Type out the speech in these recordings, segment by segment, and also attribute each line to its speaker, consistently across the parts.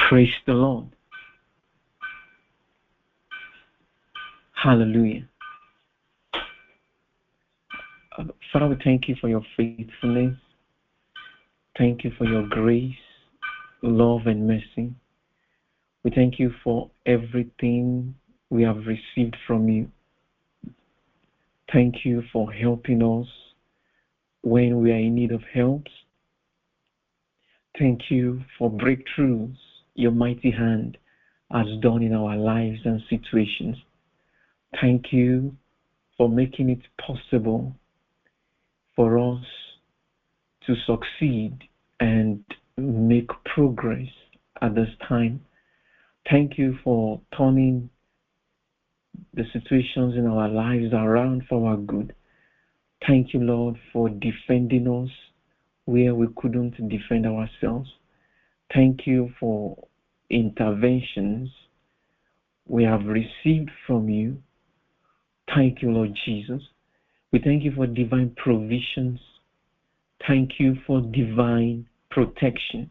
Speaker 1: Praise the Lord. Hallelujah. Father, we thank you for your faithfulness. Thank you for your grace, love, and mercy. We thank you for everything we have received from you. Thank you for helping us when we are in need of help. Thank you for breakthroughs your mighty hand has done in our lives and situations. Thank you for making it possible for us to succeed and make progress at this time. Thank you for turning the situations in our lives around for our good. Thank you, Lord, for defending us where we couldn't defend ourselves. Thank you for interventions we have received from you. Thank you, Lord Jesus. We thank you for divine provisions. Thank you for divine protection.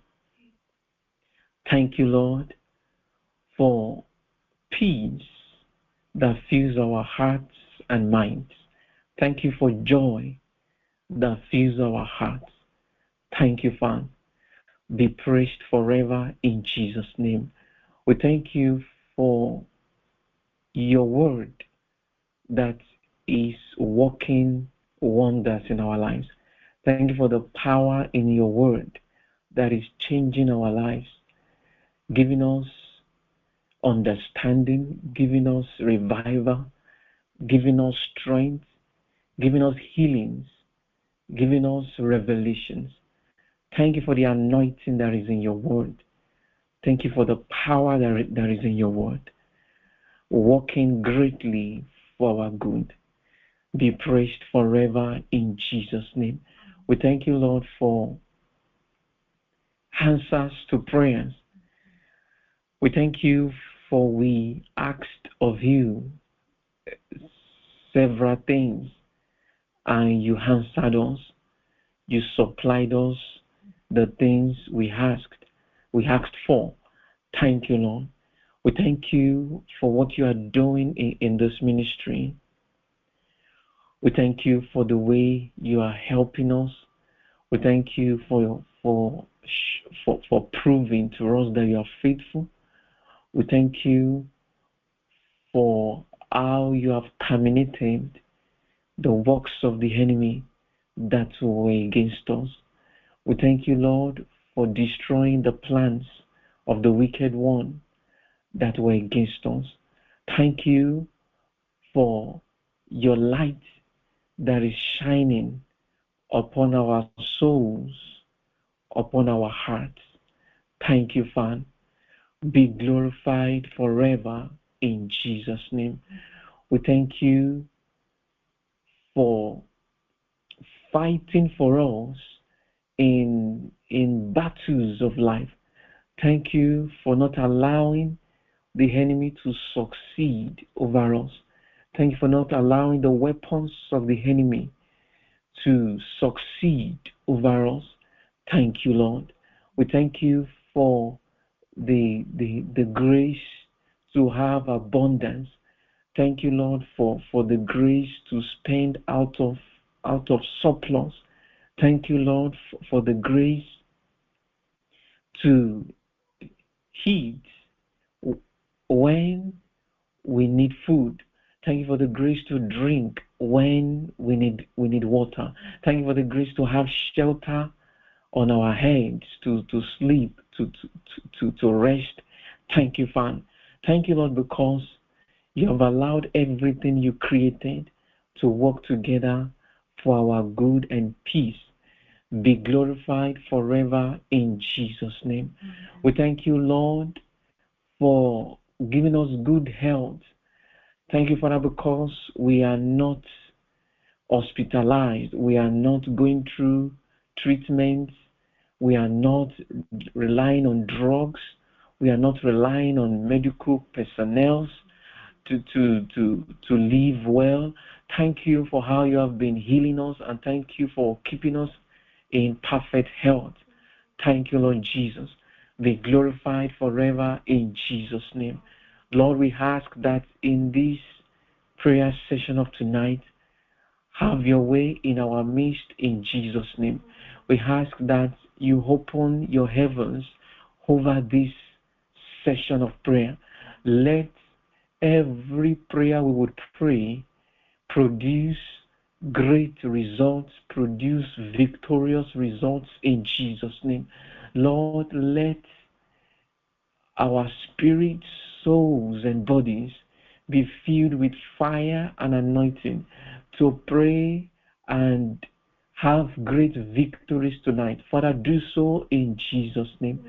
Speaker 1: Thank you, Lord, for peace that fills our hearts and minds. Thank you for joy that fills our hearts. Thank you, Father. Be praised forever in Jesus' name. We thank you for your word that is working wonders in our lives. Thank you for the power in your word that is changing our lives, giving us understanding, giving us revival, giving us strength, giving us healings, giving us revelations. Thank you for the anointing that is in your word. Thank you for the power that is in your word, working greatly for our good. Be praised forever in Jesus' name. We thank you, Lord, for answers to prayers. We thank you for we asked of you several things and you answered us. You supplied us the things we asked for. Thank you, Lord. We thank you for what you are doing in this ministry. We thank you for the way you are helping us. We thank you for proving to us that you are faithful. We thank you for how you have terminated the works of the enemy that were against us. We thank you, Lord, for destroying the plans of the wicked one that were against us. Thank you for your light that is shining upon our souls, upon our hearts. Thank you, Father. Be glorified forever in Jesus' name. We thank you for fighting for us in battles of life. Thank you for not allowing the enemy to succeed over us. Thank you for not allowing the weapons of the enemy to succeed over us. Thank you, Lord. We thank you for the grace to have abundance. Thank you, Lord, for the grace to spend out of surplus. Thank you, Lord, for the grace to eat when we need food. Thank you for the grace to drink when we need water. Thank you for the grace to have shelter on our heads, to sleep, to rest. Thank you, Father. Thank you, Lord, because you have allowed everything you created to work together for our good and peace. Be glorified forever in Jesus' name. We thank you, Lord, for giving us good health. Thank you, Father, because we are not hospitalized. We are not going through treatments. We are not relying on drugs. We are not relying on medical personnel to live well. Thank you for how you have been healing us, and thank you for keeping us in perfect health. Thank you, Lord Jesus. be glorified forever in Jesus' name. Lord, we ask that in this prayer session of tonight, have your way in our midst in Jesus' name. We ask that you open your heavens over this session of prayer. Let every prayer we would pray produce great results, produce victorious results in Jesus' name. Lord, let our spirits, souls, and bodies be filled with fire and anointing to pray and have great victories tonight. Father, do so in Jesus' name.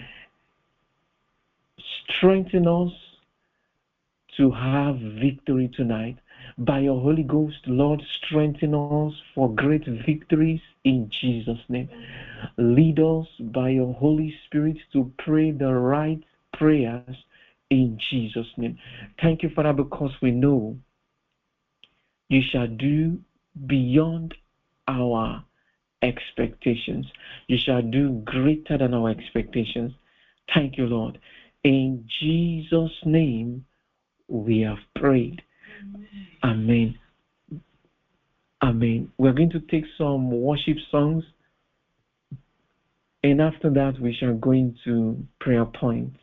Speaker 1: Strengthen us to have victory tonight. By your Holy Ghost, Lord, strengthen us for great victories in Jesus' name. Lead us by your Holy Spirit to pray the right prayers in Jesus' name. Thank you, Father, because we know you shall do beyond our expectations. You shall do greater than our expectations. Thank you, Lord. In Jesus' name, we have prayed. Amen. Amen. We're going to take some worship songs, and after that, we shall go into prayer points.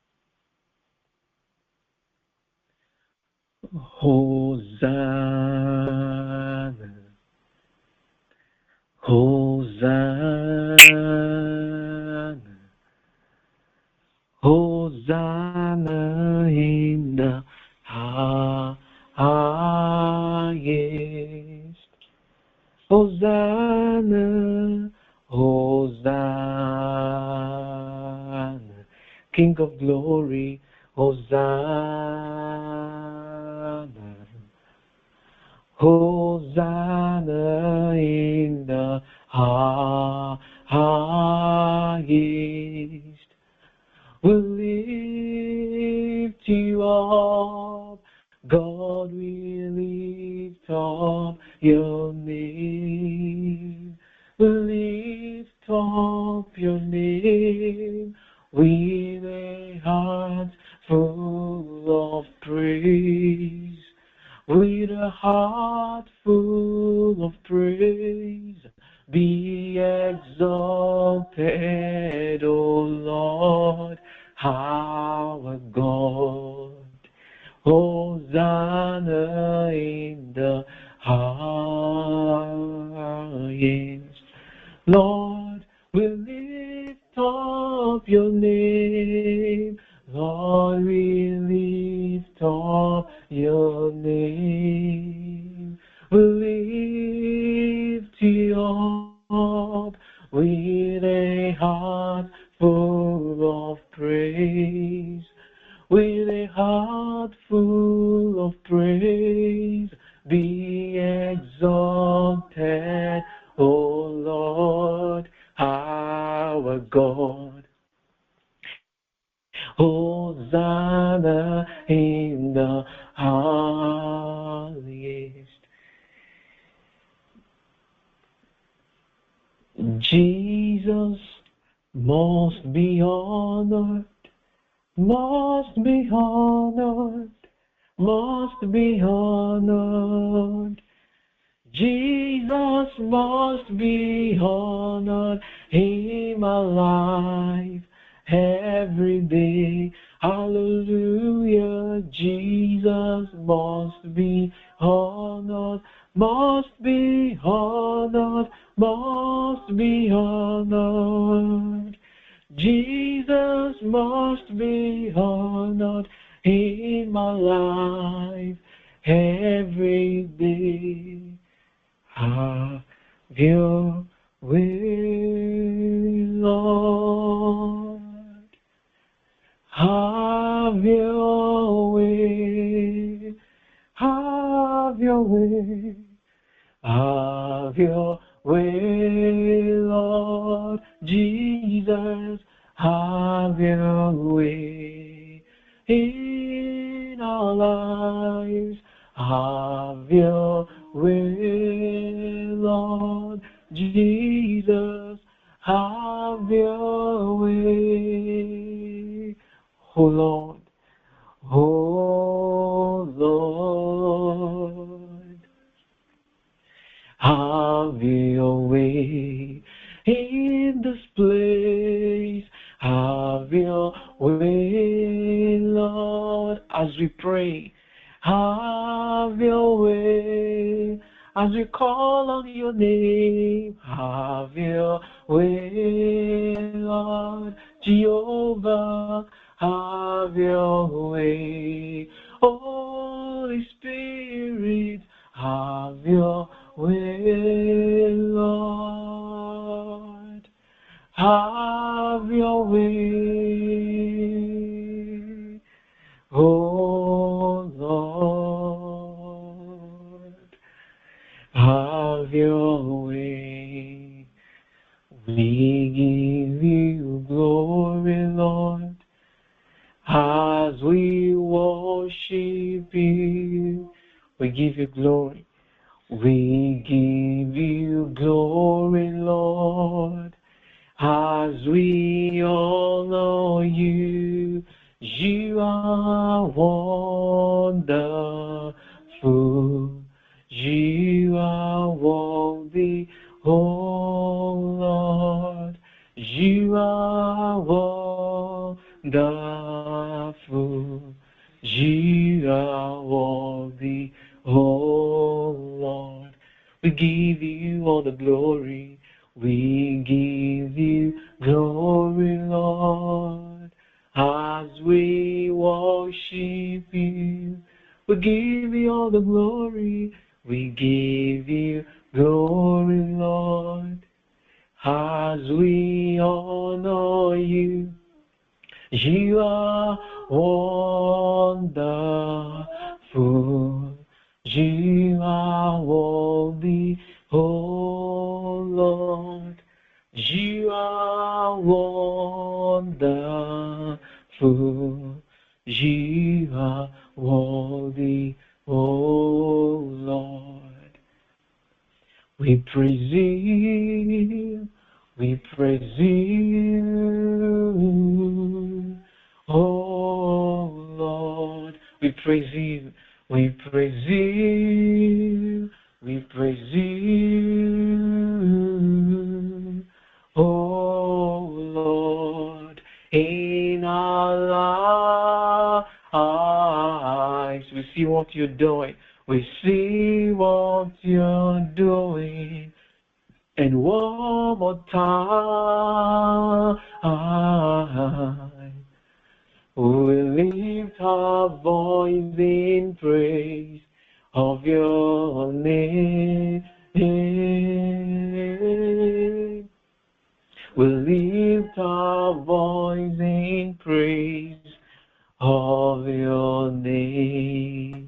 Speaker 1: Hosanna, Hosanna, Hosanna in the highest. Hosanna, Hosanna, King of glory, Hosanna, Hosanna in the highest. We lift you up, God, we lift up your name. We lift up your name with a heart full of praise. With a heart full of praise, be exalted, O Lord, our God. Hosanna in the highest. Lord, we lift up your name. Lord, we lift up your name. We lift you up with a heart full of praise. With a heart full of praise, be exalted, O Lord, our God. Hosanna in the highest. Jesus must be honored, must be honored, must be honored. Jesus must be honored in my life every day. Hallelujah. Jesus must be honored, must be honored, must be honored. Jesus must be honored in my life every day. Have your way, Lord. Have your way. Have your way. Have your way, Lord Jesus. Have your way in our lives. Have your way, Lord Jesus. have your way. Oh Lord, oh Lord, have your way in this place. Have your way, Lord, as we pray. Have your way as we call on your name. Have your way, Lord Jehovah. Have your way, Holy Spirit. Have your way, Lord. Have your way, oh Lord. Have your way. We give you glory, Lord, as we worship you. We give you glory. We give you glory, Lord, as we honor you. You are wonderful. You are worthy, oh Lord. You are wonderful. You are worthy, oh Lord. We give you all the glory. We give you glory, Lord, as we worship you. We give you all the glory. We give you glory, Lord, as we honor you. You are wonderful. You are worthy, oh Lord. You are wonderful. You are worthy, oh Lord. We praise you. We praise you, oh Lord. We praise you. We praise you. We praise you, oh Lord. In our lives, we see what you're doing. We see what you're doing. And one more time, we lift our voice in praise of your name. We lift our voice in praise of your name.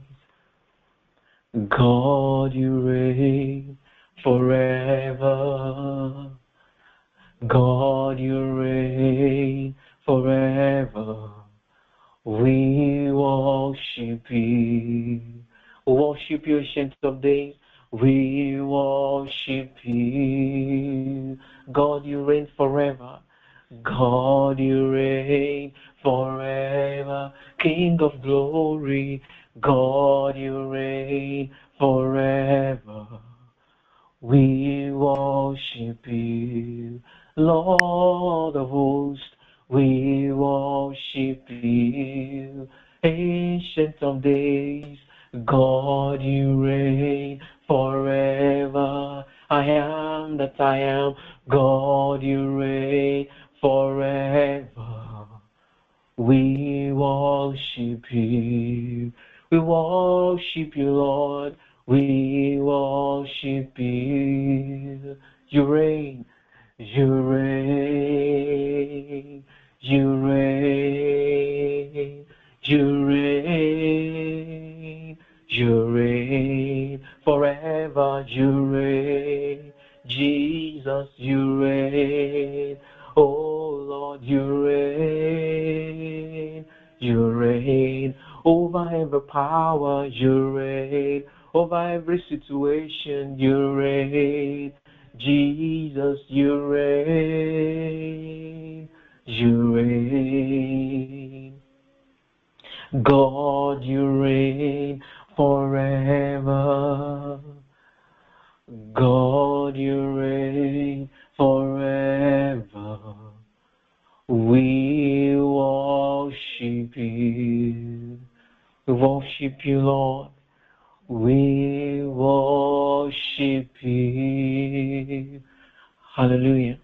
Speaker 1: God, you reign forever. God, you reign forever. We worship you. Worship you, Ancient of Days. We worship you. God, you reign forever. God, you reign forever. King of glory. God, you reign forever. We worship you, Lord of hosts. We worship you, Ancient of Days. God, you reign forever. I am that I am. God, you reign forever. We worship you. We worship you, Lord. We worship you. You reign. You reign. You reign. You reign. You reign. Forever you reign. Jesus, you reign. Oh Lord, you reign. You reign over every power. You reign over every situation. You reign. Jesus, you reign, you reign. God, you reign forever. God, you reign forever. We worship you. We worship you, Lord. We worship you. Hallelujah.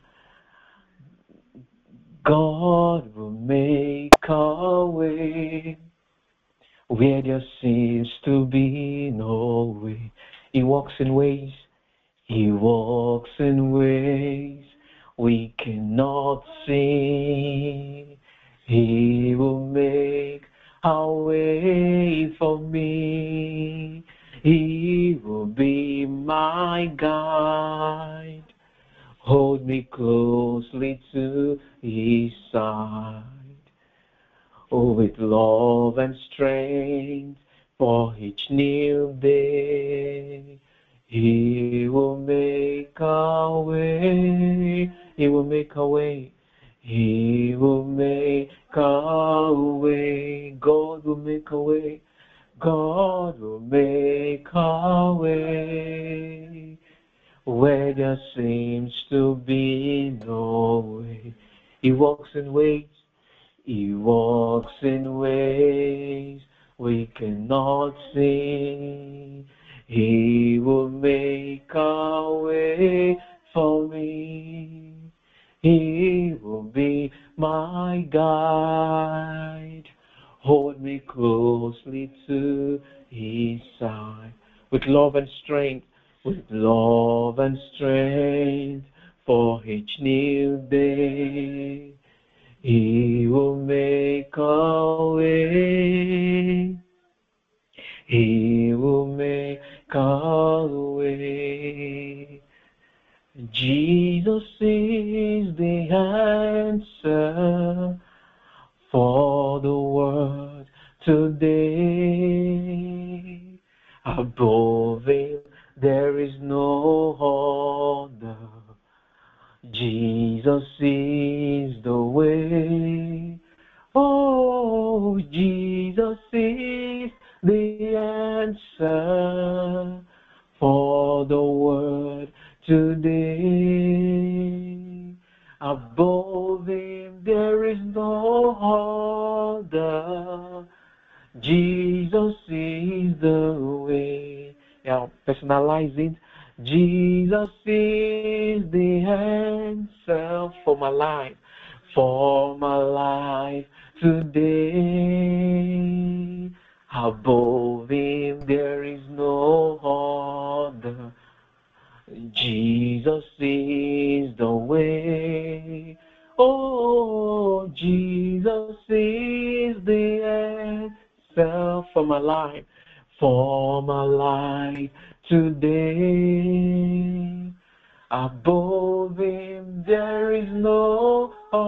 Speaker 1: God will make a way where there seems to be no way. He walks in ways. He walks in ways we cannot see. He will make a way for me. He will be my guide. Hold me closely to his side. Oh, with love and strength for each new day. He will make a way. He will make a way. He will make a way. God will make a way. God will make a way where there seems to be no way. He walks in ways. He walks in ways we cannot see. He will make a way for me. He will be my guide. Hold me closely to his side. With love and strength, with love and strength for each new day. He will make a way. He will make a way. Jesus is the answer for the world today. Above him there is no other. Jesus is the way. Oh, Jesus is the answer for the world today. Above him there is no other. Jesus is the way. Yeah, personalize it. Jesus is the answer for my life today. Above him there is no other. Jesus is the way. Oh, Jesus is the answer for my life today. Above him there is no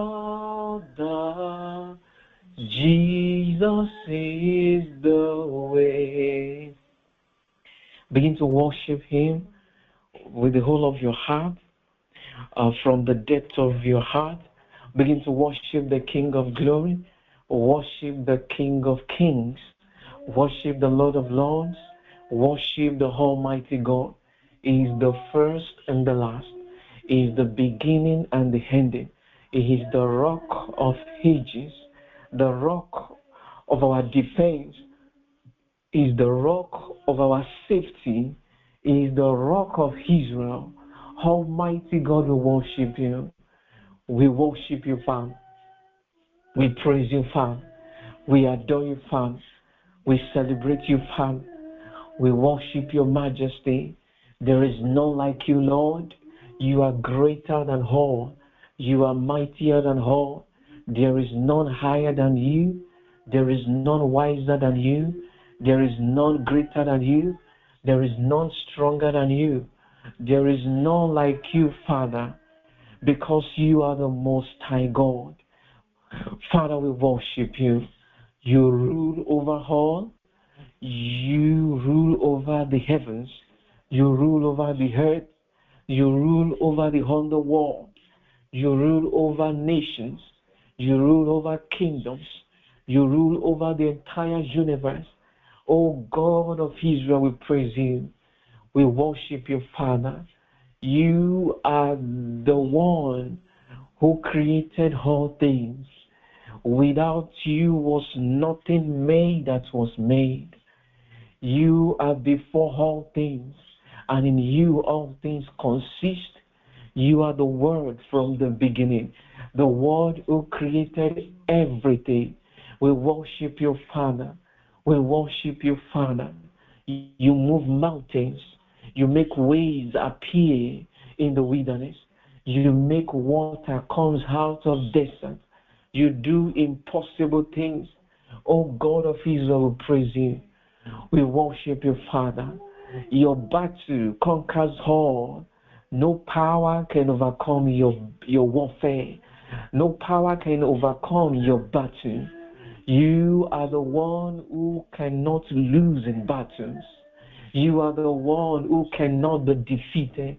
Speaker 1: other. Jesus is the way. Begin to worship him with the whole of your heart, from the depth of your heart. Begin to worship the King of glory, worship the King of kings, worship the Lord of lords, worship the Almighty God. He is the first and the last. He is the beginning and the ending. He is the rock of ages, the rock of our defense. He is the rock of our safety. He is the rock of Israel. Almighty God, we worship you. We worship you, Father. We praise you, Father. We adore you, Father. We celebrate you, Father. We worship your majesty. There is none like you, Lord. You are greater than all. You are mightier than all. There is none higher than you. There is none wiser than you. There is none greater than you. There is none stronger than you. There is none like you, Father, because you are the Most High God. Father, we worship you. You rule over all. You rule over the heavens. You rule over the earth. You rule over the underworld. You rule over nations. You rule over kingdoms. You rule over the entire universe. O God of Israel, we praise you. We worship you, Father. You are the one who created all things. Without you was nothing made that was made. You are before all things, and in you all things consist. You are the Word from the beginning, the Word who created everything. We worship you, Father. We worship you, Father. You move mountains. You make ways appear in the wilderness. You make water comes out of desert. You do impossible things. Oh God of Israel, we praise you. We worship you, Father. Your battle conquers all. No power can overcome your warfare. No power can overcome your battle. You are the one who cannot lose in battles. You are the one who cannot be defeated.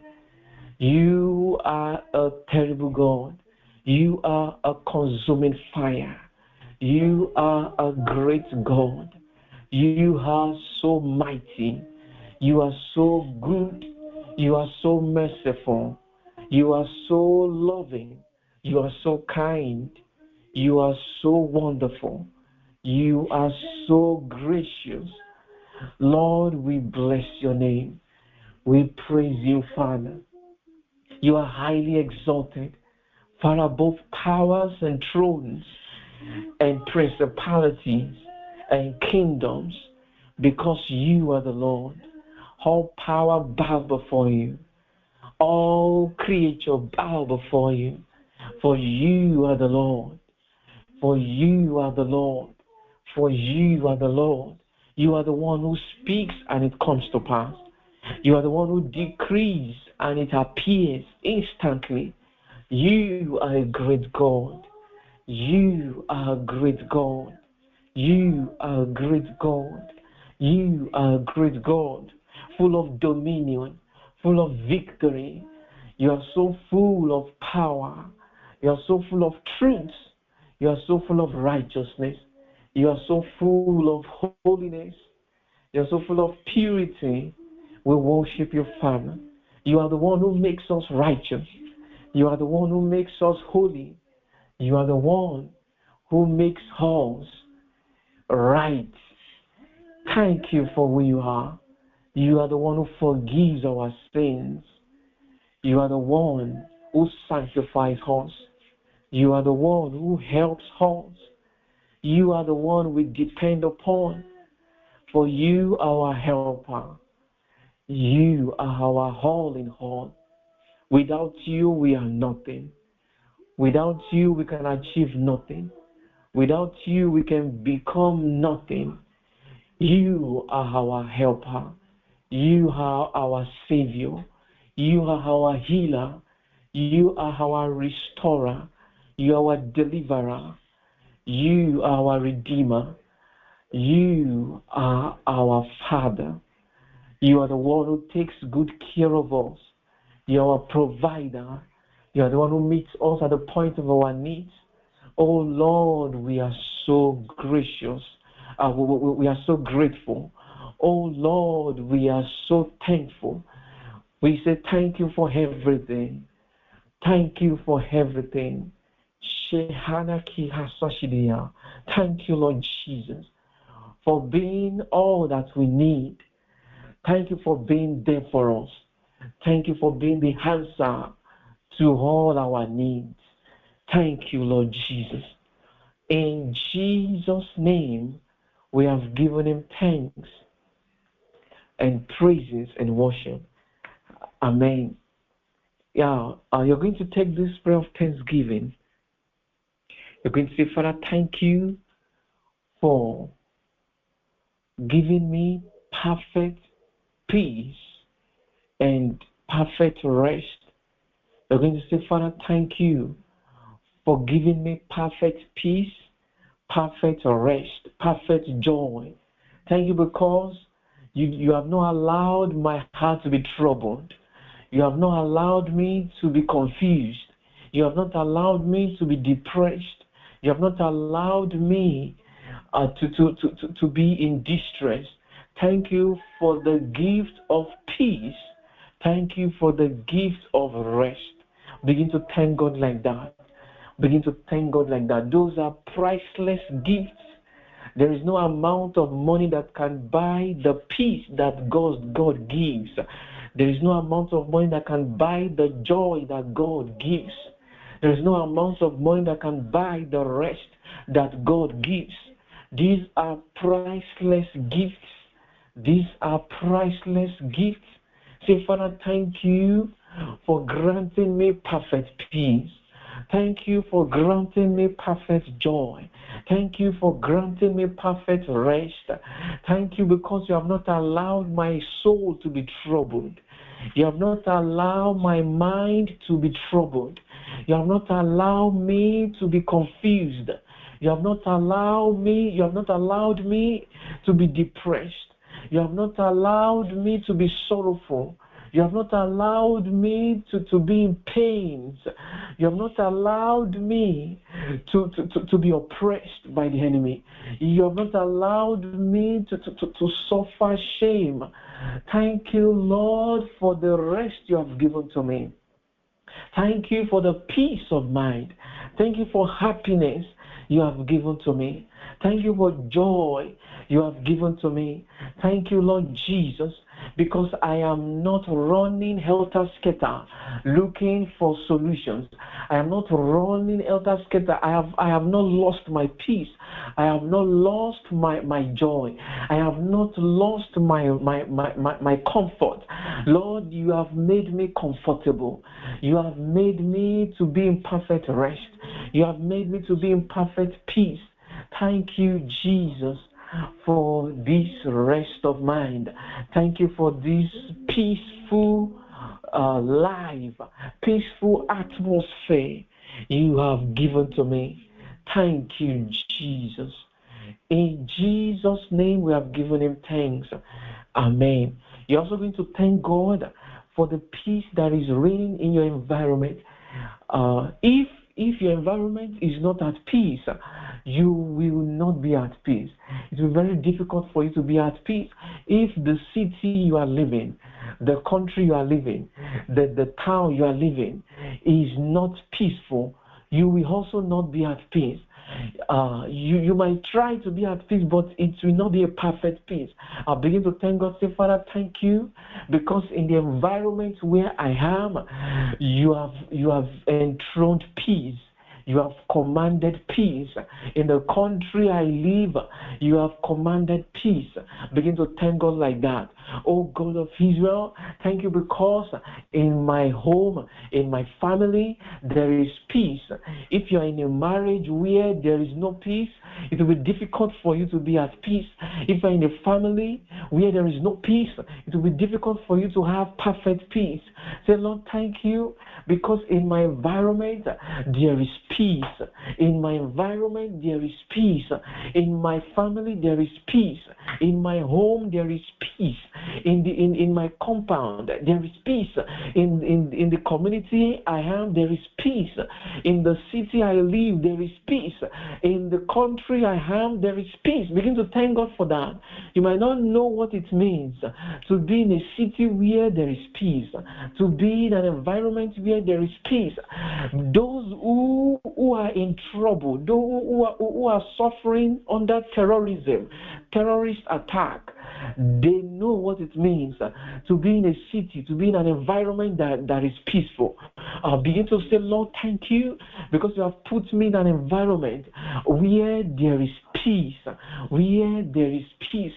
Speaker 1: You are a terrible God. You are a consuming fire. You are a great God. You are so mighty. You are so good. You are so merciful. You are so loving. You are so kind. You are so wonderful. You are so gracious. Lord, we bless your name. We praise you, Father. You are highly exalted, far above powers and thrones and principalities and kingdoms, because you are the Lord. All power bow before you. All creature bow before you. For you are the Lord. For you are the Lord. For you are the Lord. You are the one who speaks and it comes to pass. You are the one who decrees and it appears instantly. You are a great God. You are a great God. You are a great God. You are a great God, full of dominion, full of victory. You are so full of power. You are so full of truth. You are so full of righteousness. You are so full of holiness. You are so full of purity. We worship you, Father. You are the one who makes us righteous. You are the one who makes us holy. You are the one who makes us right. Thank you for who you are. You are the one who forgives our sins. You are the one who sanctifies us. You are the one who helps us. You are the one we depend upon. For you are our helper. You are our all in all. Without you, we are nothing. Without you, we can achieve nothing. Without you, we can become nothing. You are our helper. You are our Savior. You are our healer. You are our restorer. You are our deliverer. You are our redeemer. You are our Father. You are the one who takes good care of us. You are our provider. You are the one who meets us at the point of our needs. Oh Lord, we are so gracious. We are so grateful. Oh Lord, we are so thankful. We say thank you for everything. Thank you for everything. Thank you, Lord Jesus, for being all that we need. Thank you for being there for us. Thank you for being the answer to all our needs. Thank you, Lord Jesus. In Jesus' name, we have given him thanks and praises and worship. Amen. Yeah, you're going to take this prayer of thanksgiving. You're going to say, Father, thank you for giving me perfect peace and perfect rest. You're going to say, Father, thank you for giving me perfect peace, perfect rest, perfect joy. Thank you because you have not allowed my heart to be troubled. You have not allowed me to be confused. You have not allowed me to be depressed. You have not allowed me to be in distress. Thank you for the gift of peace. Thank you for the gift of rest. Begin to thank God like that. Begin to thank God like that. Those are priceless gifts. There is no amount of money that can buy the peace that God gives. There is no amount of money that can buy the joy that God gives. There is no amount of money that can buy the rest that God gives. These are priceless gifts. These are priceless gifts. Say, Father, thank you for granting me perfect peace. Thank you for granting me perfect joy. Thank you for granting me perfect rest. Thank you because you have not allowed my soul to be troubled. You have not allowed my mind to be troubled. You have not allowed me to be confused. You have not allowed me to be depressed. You have not allowed me to be sorrowful. You have not allowed me to be in pains. You have not allowed me to be oppressed by the enemy. You have not allowed me to suffer shame. Thank you, Lord, for the rest you have given to me. Thank you for the peace of mind. Thank you for happiness you have given to me. Thank you for joy you have given to me. Thank you, Lord Jesus, because I am not running helter-skelter looking for solutions. I am not running helter-skelter. I have not lost my peace. I have not lost my joy. I have not lost my comfort. Lord, you have made me comfortable. You have made me to be in perfect rest. You have made me to be in perfect peace. Thank you, Jesus, for this rest of mind. Thank you for this peaceful life, peaceful atmosphere you have given to me. Thank you, Jesus. In Jesus' name we have given him thanks. Amen. You're also going to thank God for the peace that is reigning in your environment. If your environment is not at peace, you will not be at peace. It will be very difficult for you to be at peace if the city you are living, the country you are living, the town you are living is not peaceful. You will also not be at peace. You might try to be at peace, but it will not be a perfect peace. I'll begin to thank God. Say, Father, thank you, because in the environment where I am, you have enthroned peace. You have commanded peace. In the country I live, you have commanded peace. Begin to thank God like that. Oh God of Israel, thank you because in my home, in my family, there is peace. If you are in a marriage where there is no peace, it will be difficult for you to be at peace. If you are in a family where there is no peace, it will be difficult for you to have perfect peace. Say, Lord, thank you because in my environment there is peace. In my environment there is peace. In my family there is peace. In my home there is peace. In my compound there is peace. In the community I am there is peace. In the city I live there is peace. In the country I am there is peace. Begin to thank God for that. You might not know what it means to be in a city where there is peace, to be in an environment where there is peace. Those who are in trouble, those who are suffering under terrorist attack, they know what it means to be in a city, to be in an environment that is peaceful. Begin to say, Lord, thank you because you have put me in an environment where there is peace, where there is peace.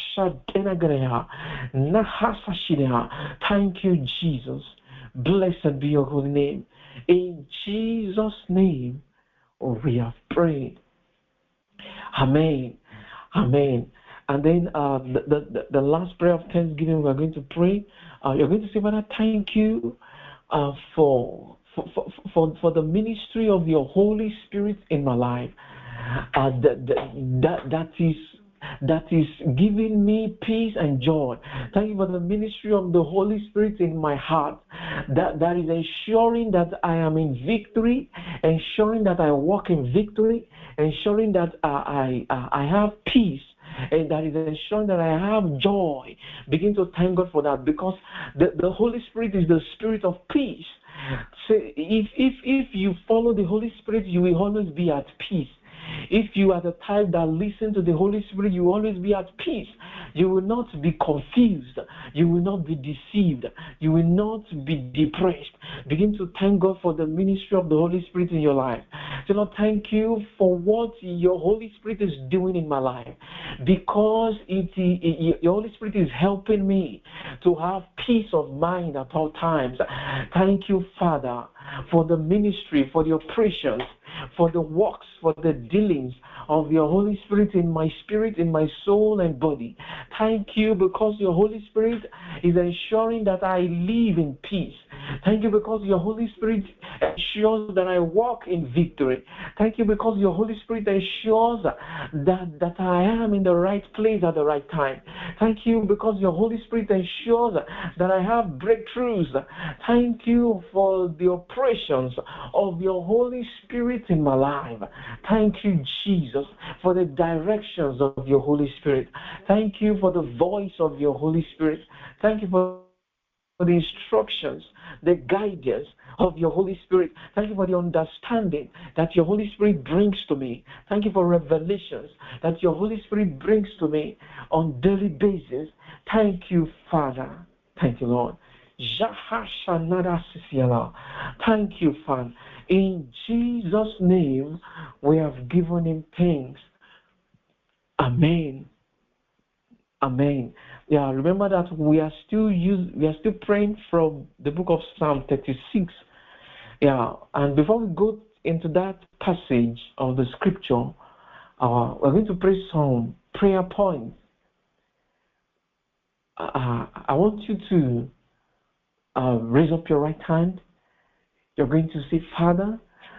Speaker 1: Thank you, Jesus. Blessed be your holy name. In Jesus' name, we have prayed. Amen. Amen. And then the last prayer of thanksgiving we're going to pray. You're going to say, Father, thank you for the ministry of your Holy Spirit in my life. That is giving me peace and joy. Thank you for the ministry of the Holy Spirit in my heart that is ensuring that I am in victory, ensuring that I walk in victory, ensuring that I have peace, and that is ensuring that I have joy. Begin to thank God for that, because the Holy Spirit is the spirit of peace. So if you follow the Holy Spirit, you will always be at peace. If you are the type that listen to the Holy Spirit, you will always be at peace. You will not be confused. You will not be deceived. You will not be depressed. Begin to thank God for the ministry of the Holy Spirit in your life. So Lord, thank you for what your Holy Spirit is doing in my life, because your Holy Spirit is helping me to have peace of mind at all times. Thank you, Father, for the ministry, for the operations, for the works, for the dealings of your Holy Spirit in my spirit, in my soul and body. Thank you, because your Holy Spirit is ensuring that I live in peace. Thank you, because your Holy Spirit ensures that I walk in victory. Thank you, because your Holy Spirit ensures that I am in the right place at the right time. Thank you, because your Holy Spirit ensures that I have breakthroughs. Thank you for the operations of your Holy Spirit in my life. Thank you, Jesus, for the directions of your Holy Spirit. Thank you for the voice of your Holy Spirit. Thank you for the instructions, the guidance of your Holy Spirit. Thank you for the understanding that your Holy Spirit brings to me. Thank you for revelations that your Holy Spirit brings to me on daily basis. Thank you, Father. Thank you, Lord. Thank you, Father. In Jesus' name, we have given him thanks. Amen. Amen. Yeah, remember that we are still praying from the book of Psalm 36. Yeah, and before we go into that passage of the scripture, we're going to pray some prayer points. I want you to raise up your right hand. You're going to say, Father,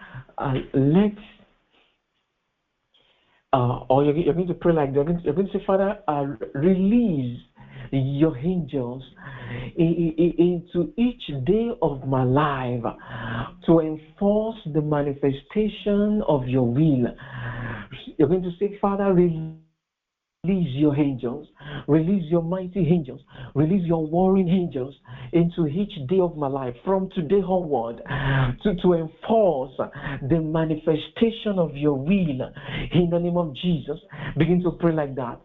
Speaker 1: or you're going to pray like that. You're going to say, Father, release your angels into each day of my life to enforce the manifestation of your will. You're going to say, Father, release your angels, release your mighty angels, release your warring angels into each day of my life from today onward to enforce the manifestation of your will in the name of Jesus. Begin to pray like that.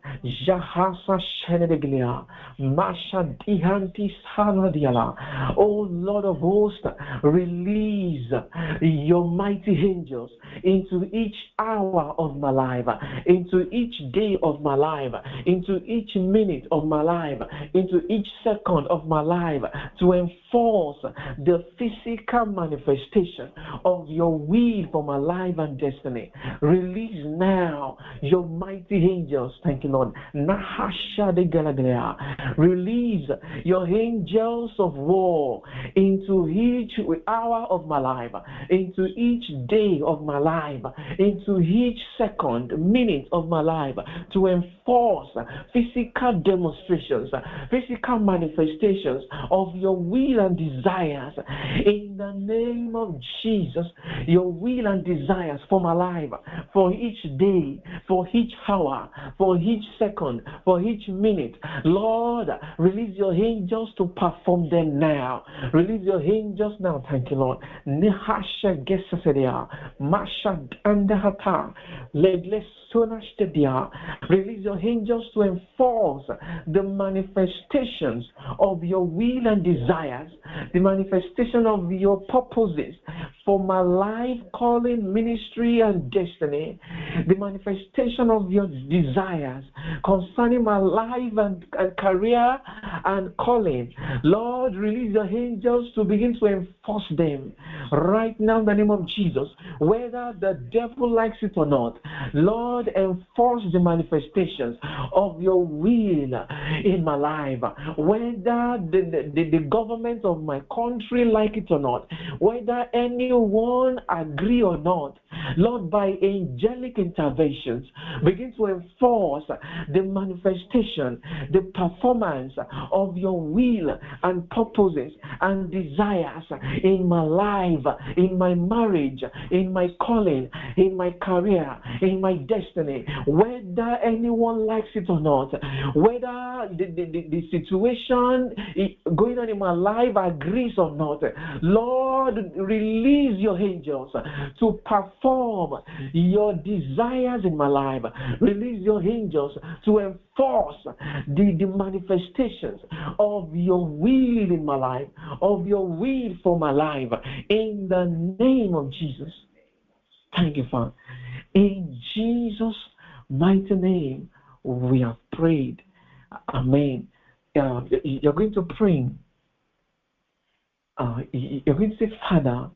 Speaker 1: Oh Lord of hosts, release your mighty angels into each hour of my life, into each day of my life, into each minute of my life, into each second of my life, to enforce the physical manifestation of your will for my life and destiny. Release now your mighty angels. Thank you, Lord. Release your angels of war into each hour of my life, into each day of my life, into each second, minute of my life, to enforce physical demonstrations, physical manifestations of your will and desires. In the name of Jesus, your will and desires for my life, for each day, for each hour, for each second, for each minute. Lord, release your angels to perform them now. Release your angels now. Thank you, Lord. Nehasha Gesasedia, Masha Andahata, Leglesonashtedia. Release your angels to enforce the manifestations of your will and desires, the manifestation of your purposes for my life, calling, ministry, and destiny, the manifestation of your desires concerning my life and career and calling. Lord, release your angels to begin to enforce them right now in the name of Jesus, whether the devil likes it or not. Lord, enforce the manifestations of your will in my life, whether the government of my country like it or not, whether anyone agree or not. Lord, by angelic interventions, begin to enforce the manifestation, the performance of your will and purposes and desires in my life, in my marriage, in my calling, in my career, in my destiny, whether anyone likes it or not, whether the situation going on in my life agrees or not. Lord, release your angels to perform your desires in my life. Release your angels to enforce the manifestations of your will in my life, of your will for my life, in the name of Jesus. Thank you, Father. In Jesus' mighty name, we have prayed. Amen. You're going to pray. You're going to say, Father,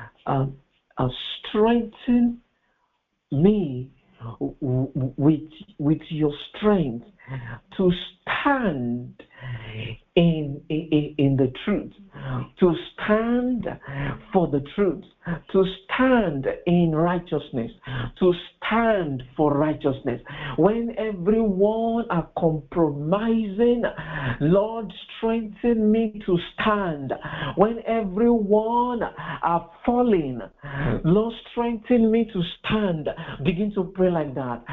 Speaker 1: strengthen me with your strength to stand in the truth, to stand for the truth, to stand in righteousness, to stand for righteousness. When everyone are compromising, Lord, strengthen me to stand. When everyone are falling, Lord, strengthen me to stand. Begin to pray like that.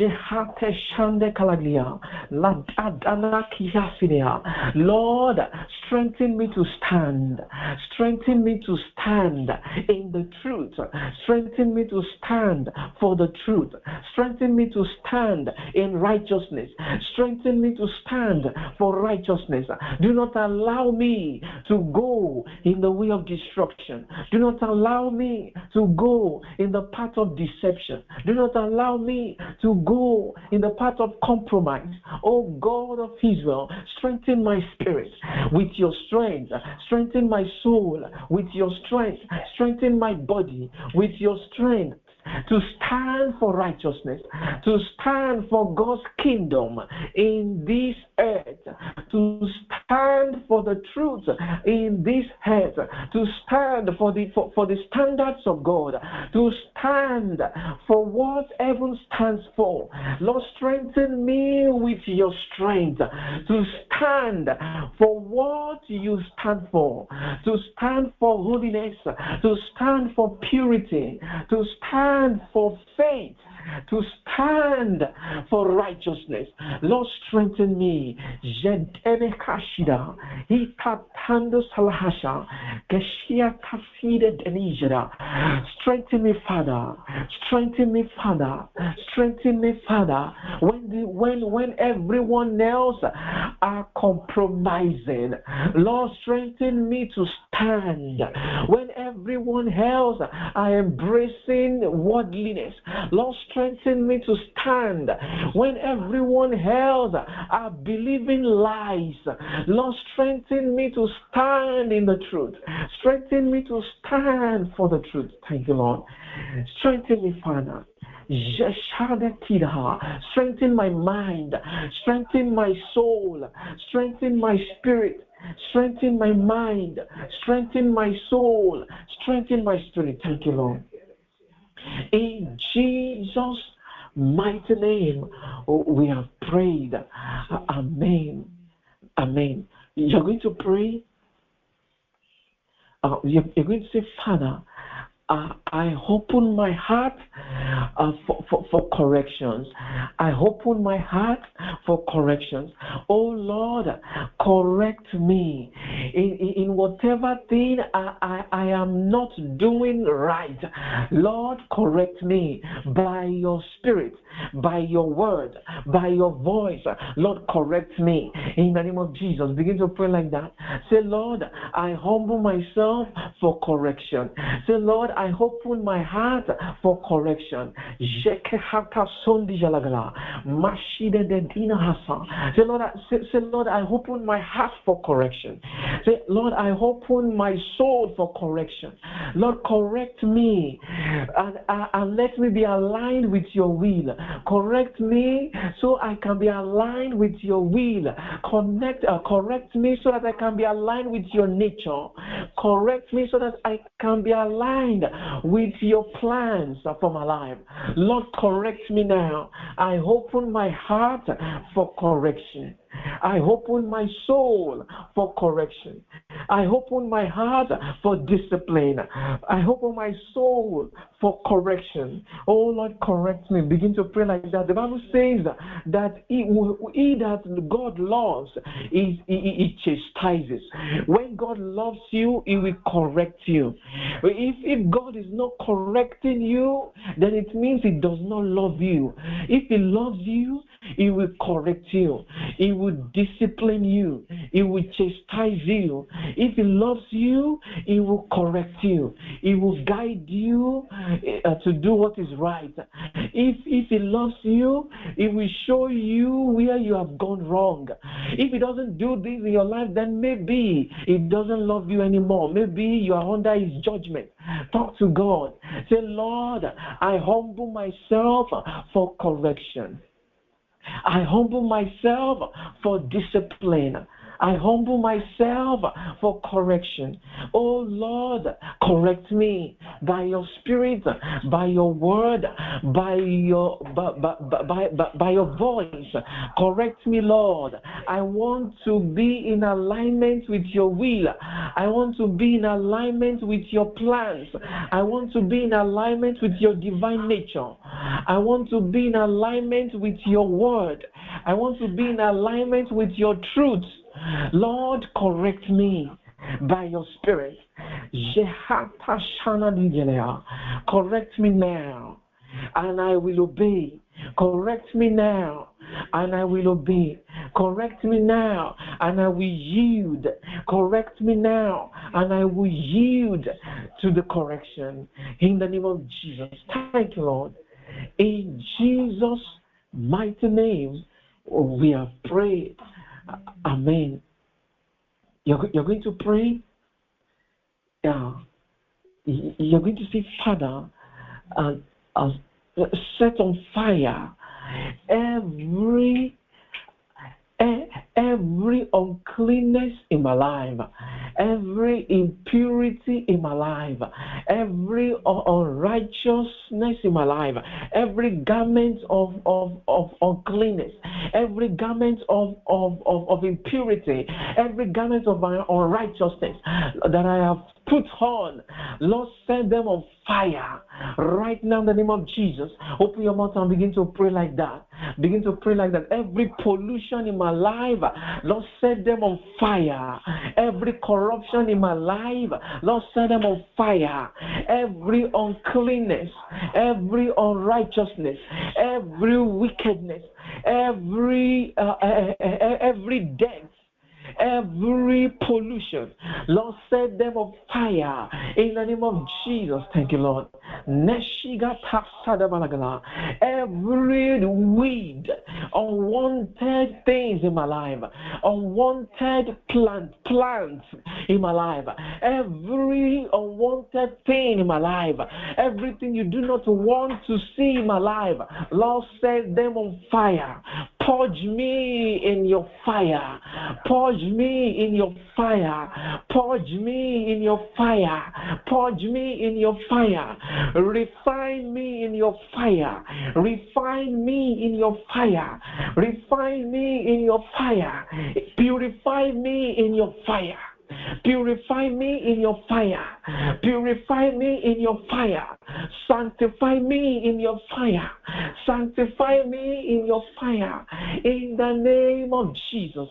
Speaker 1: Lord, strengthen me to stand. Strengthen me to stand in the truth. Strengthen me to stand for the truth. Strengthen me to stand in righteousness. Strengthen me to stand for righteousness. Do not allow me to go in the way of destruction. Do not allow me to go in the path of deception. Do not allow me to go in the path of compromise. Oh God of Israel, strengthen my spirit with your strength. Strengthen my soul with your strength. Strengthen my body with your strength to stand for righteousness, to stand for God's kingdom in this earth, to stand for the truth in this earth, to stand for the standards of God, to stand for what heaven stands for. Lord, strengthen me with your strength to stand for what you stand for, to stand for holiness, to stand for purity, to stand for faith, to stand for righteousness. Lord, strengthen me. Strengthen me, Father. Strengthen me, Father. Strengthen me, Father. When everyone else are compromising, Lord, strengthen me to stand. When everyone else are embracing worldliness, Lord, strengthen me to stand. When everyone else are believing lies, Lord, strengthen me to stand in the truth. Strengthen me to stand for the truth. Thank you, Lord. Strengthen me, Father. Strengthen my mind, strengthen my soul, strengthen my spirit, strengthen my mind, strengthen my soul, strengthen my spirit. Thank you, Lord. In Jesus' mighty name, we have prayed. Amen. Amen. You're going to pray. You're going to say, Father, I open my heart for corrections. I open my heart for corrections. Oh Lord, correct me in whatever thing I am not doing right. Lord, correct me by your spirit, by your word, by your voice. Lord, correct me in the name of Jesus. Begin to pray like that. Say, Lord, I humble myself for correction. Say, Lord, I open my heart for correction. Say, Lord, I open my heart for correction. Say, Lord, I open my soul for correction. Lord, correct me and let me be aligned with your will. Correct me so I can be aligned with your will. Correct me so that I can be aligned with your nature. Correct me so that I can be aligned with your plans for my life. Lord, correct me now. I open my heart for correction. I open my soul for correction. I open my heart for discipline. I open my soul for correction. Oh Lord, correct me. Begin to pray like that. The Bible says that he that God loves, he chastises. When God loves you, he will correct you. If God is not correcting you, then it means he does not love you. If he loves you, he will correct you. He will discipline you. He will chastise you. If he loves you, he will correct you. He will guide you to do what is right. If he loves you, he will show you where you have gone wrong. If he doesn't do this in your life, then maybe he doesn't love you anymore. Maybe you are under his judgment. Talk to God. Say, Lord, I humble myself for correction. I humble myself for discipline. I humble myself for correction. Oh Lord, correct me by your spirit, by your word, by your voice. Correct me, Lord. I want to be in alignment with your will. I want to be in alignment with your plans. I want to be in alignment with your divine nature. I want to be in alignment with your word. I want to be in alignment with your truth. Lord, correct me by your spirit. Correct me now, and I will obey. Correct me now, and I will obey. Correct me now, and I will yield. Correct me now, and I will yield to the correction. In the name of Jesus. Thank you, Lord. In Jesus' mighty name, we have prayed. Amen. You're going to pray. You're going to say, Father, set on fire every uncleanness in my life, every impurity in my life, every unrighteousness in my life, every garment of uncleanness, every garment of impurity, every garment of unrighteousness that I have put on. Lord, set them on fire right now in the name of Jesus. Open your mouth and begin to pray like that. Begin to pray like that. Every pollution in my life, Lord, set them on fire. Every corruption in my life, Lord, set them on fire. Every uncleanness, every unrighteousness, every wickedness, every death, every pollution, Lord, set them on fire in the name of Jesus. Thank you, Lord. Every weed, unwanted things in my life, unwanted plants in my life, every unwanted thing in my life, everything you do not want to see in my life, Lord, set them on fire. Purge me in your fire. Purge me in your fire. Purge me in your fire. Purge me in your fire. Refine me in your fire. Refine me in your fire. Refine me in your fire. Purify me in your fire. Purify me in your fire. Purify me in your fire. Sanctify me in your fire. Sanctify me in your fire. In the name of Jesus.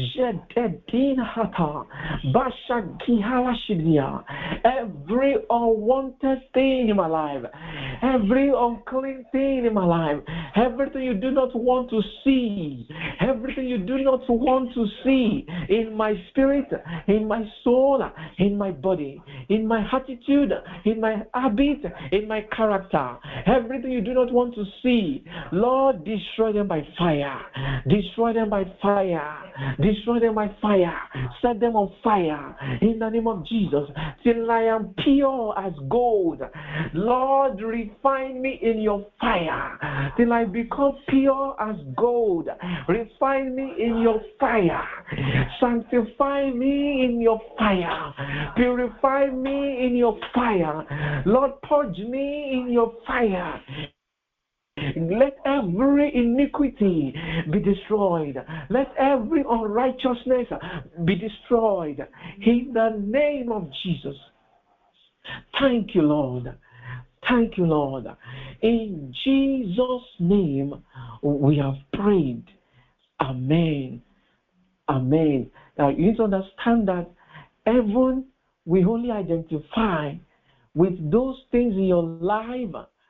Speaker 1: Every unwanted thing in my life, every unclean thing in my life, everything you do not want to see, everything you do not want to see in my spirit, in my soul, in my body, in my attitude, in my habit, in my character, everything you do not want to see, Lord, destroy them by fire. Destroy them by fire. Destroy them by fire. Set them on fire in the name of Jesus till I am pure as gold. Lord, refine me in your fire till I become pure as gold. Refine me in your fire. Sanctify me in in your fire. Purify me in your fire. Lord, purge me in your fire. Let every iniquity be destroyed. Let every unrighteousness be destroyed. In the name of Jesus. Thank you, Lord. Thank you, Lord. In Jesus' name, we have prayed. Amen. Amen. Now, you need to understand that heaven will only identify with those things in your life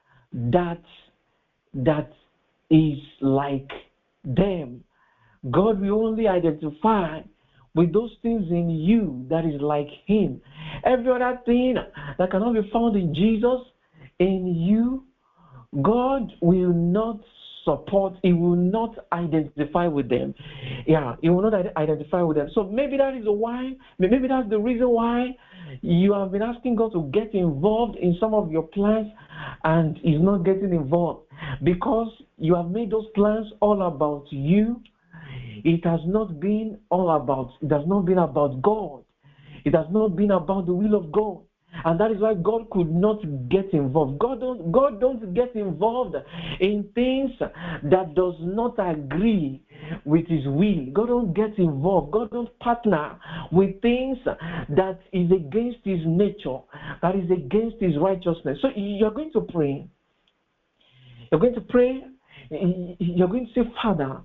Speaker 1: that is like them. God will only identify with those things in you that is like Him. Every other thing that cannot be found in Jesus, in you, God will not support. He will not identify with them. Yeah, He will not identify with them. So maybe that is why, maybe that's the reason why you have been asking God to get involved in some of your plans and He's not getting involved because you have made those plans all about you. It has not been about God. It has not been about the will of God. And that is why God could not get involved. God don't get involved in things that does not agree with His will. God don't get involved. God don't partner with things that is against His nature, that is against His righteousness. So you're going to pray. You're going to pray. You're going to say, Father,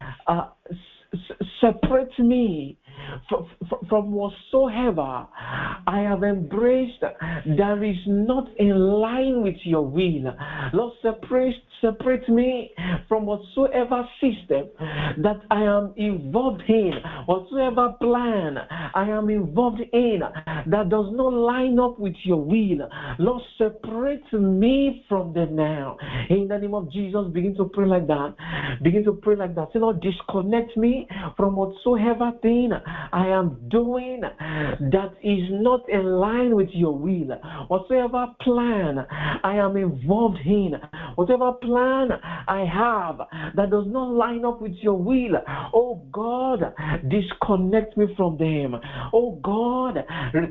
Speaker 1: separate me from whatsoever I have embraced that is not in line with your will. Lord, separate me from whatsoever system that I am involved in, whatsoever plan I am involved in that does not line up with your will. Lord, separate me from them now. In the name of Jesus, begin to pray like that. Begin to pray like that. Say, Lord, disconnect me from whatsoever thing I am doing that is not in line with your will. Whatsoever plan I am involved in, whatever plan I have that does not line up with your will, oh God, disconnect me from them. Oh God,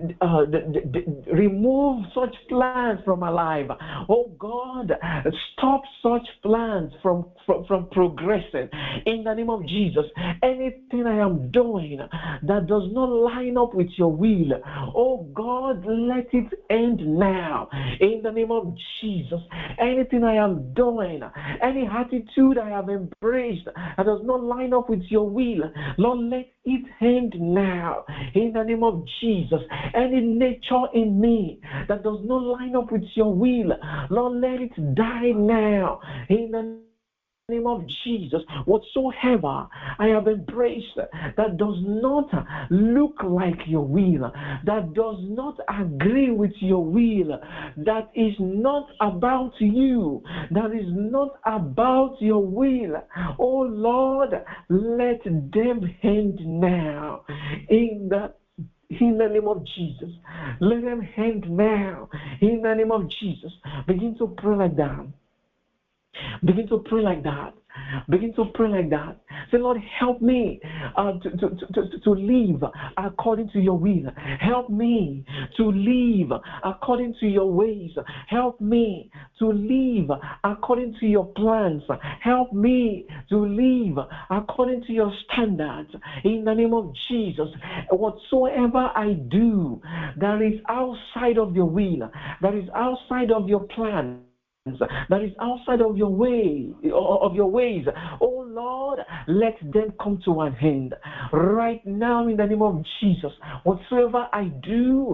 Speaker 1: remove such plans from my life. Oh God, stop such plans from progressing. In the name of Jesus, anything I am doing that does not line up with your will, oh God, let it end now. In the name of Jesus, anything I am doing, any attitude I have embraced that does not line up with your will, Lord, let it end now. In the name of Jesus, any nature in me that does not line up with your will, Lord, let it die now. In the name of Jesus, whatsoever I have embraced that does not look like your will, that does not agree with your will, that is not about you, that is not about your will, oh Lord, let them end now. In the name of Jesus, let them end now. In the name of Jesus, begin to pray like that. Begin to pray like that. Begin to pray like that. Say, Lord, help me to live according to your will. Help me to live according to your ways. Help me to live according to your plans. Help me to live according to your standards. In the name of Jesus, whatsoever I do that is outside of your will, that is outside of your plan, that is outside of your way, of your ways, oh Lord, let them come to an end right now in the name of Jesus. Whatsoever I do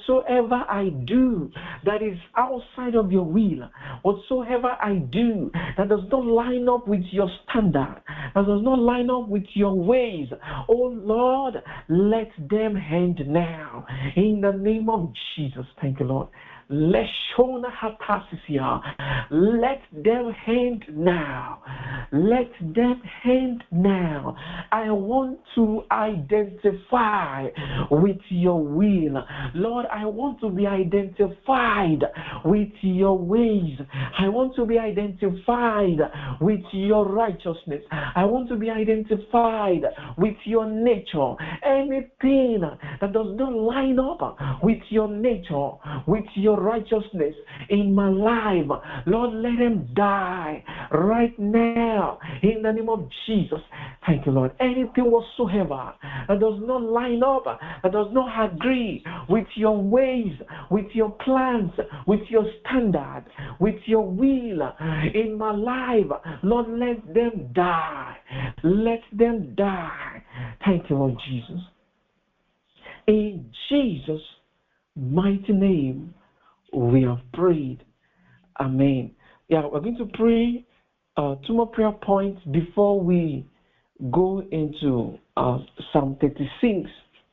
Speaker 1: that is outside of your will, whatsoever I do that does not line up with your standard, that does not line up with your ways, oh Lord, let them end now in the name of Jesus. Thank you, Lord. Leshona Hatasisia. Let them hand now. Let them hand now. I want to identify with your will. Lord, I want to be identified with your ways. I want to be identified with your righteousness. I want to be identified with your nature. Anything that does not line up with your nature, with your righteousness in my life, Lord, let them die right now in the name of Jesus. Thank you, Lord. Anything whatsoever that does not line up, that does not agree with your ways, with your plans, with your standard, with your will in my life, Lord, let them die. Let them die. Thank you, Lord Jesus. In Jesus' mighty name, we have prayed. Amen. Yeah, we're going to pray 2 more prayer points before we go into Psalm 36.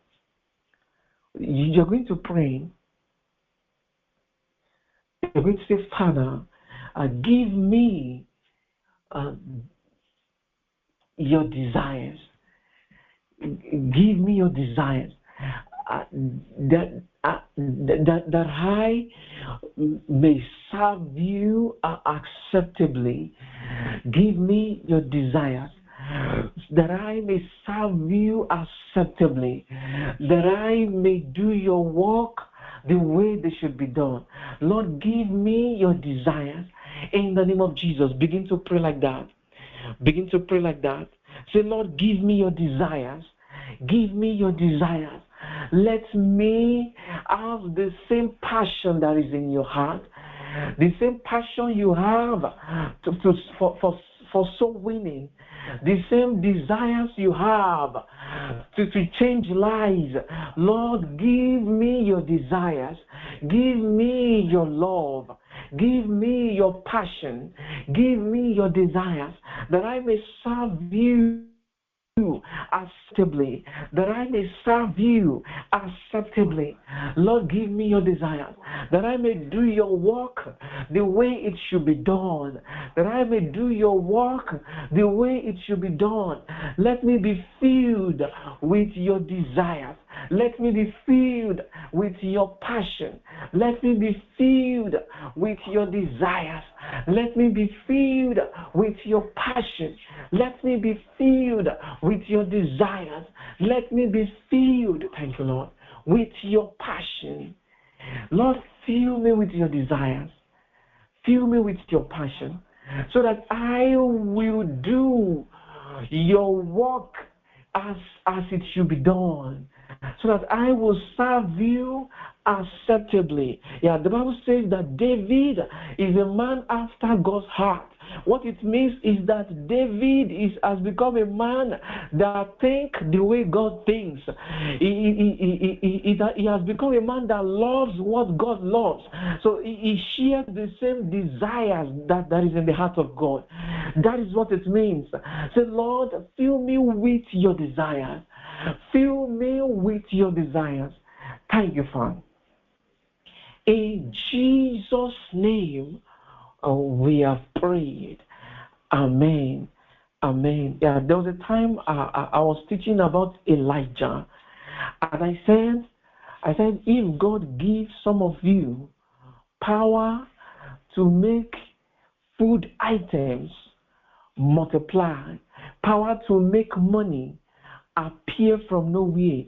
Speaker 1: You're going to pray. You're going to say, Father, give me your desires. Give me your desires. That I may serve you acceptably. Give me your desires. That I may serve you acceptably. That I may do your work the way they should be done. Lord, give me your desires. In the name of Jesus, begin to pray like that. Begin to pray like that. Say, Lord, give me your desires. Give me your desires. Let me have the same passion that is in your heart, the same passion you have for soul winning, the same desires you have to change lives. Lord, give me your desires. Give me your love. Give me your passion. Give me your desires, that I may serve you acceptably, that I may serve you acceptably. Lord, give me your desires, that I may do your work the way it should be done, that I may do your work the way it should be done. Let me be filled with your desires. Let me be filled with your passion. Let me be filled with your desires. Let me be filled with your passion. Let me be filled with your desires. Let me be filled, thank you, Lord, with your passion. Lord, fill me with your desires. Fill me with your passion, so that I will do your work as it should be done, so that I will serve you acceptably. Yeah, the Bible says that David is a man after God's heart. What it means is that David has become a man that thinks the way God thinks. He has become a man that loves what God loves. So he shares the same desires that is in the heart of God. That is what it means. Say, Lord, fill me with your desires. Fill me with your desires. Thank you, Father. In Jesus' name, we have prayed. Amen. Amen. Yeah, there was a time I was teaching about Elijah, and I said, if God gives some of you power to make food items multiply, power to make money appear from nowhere,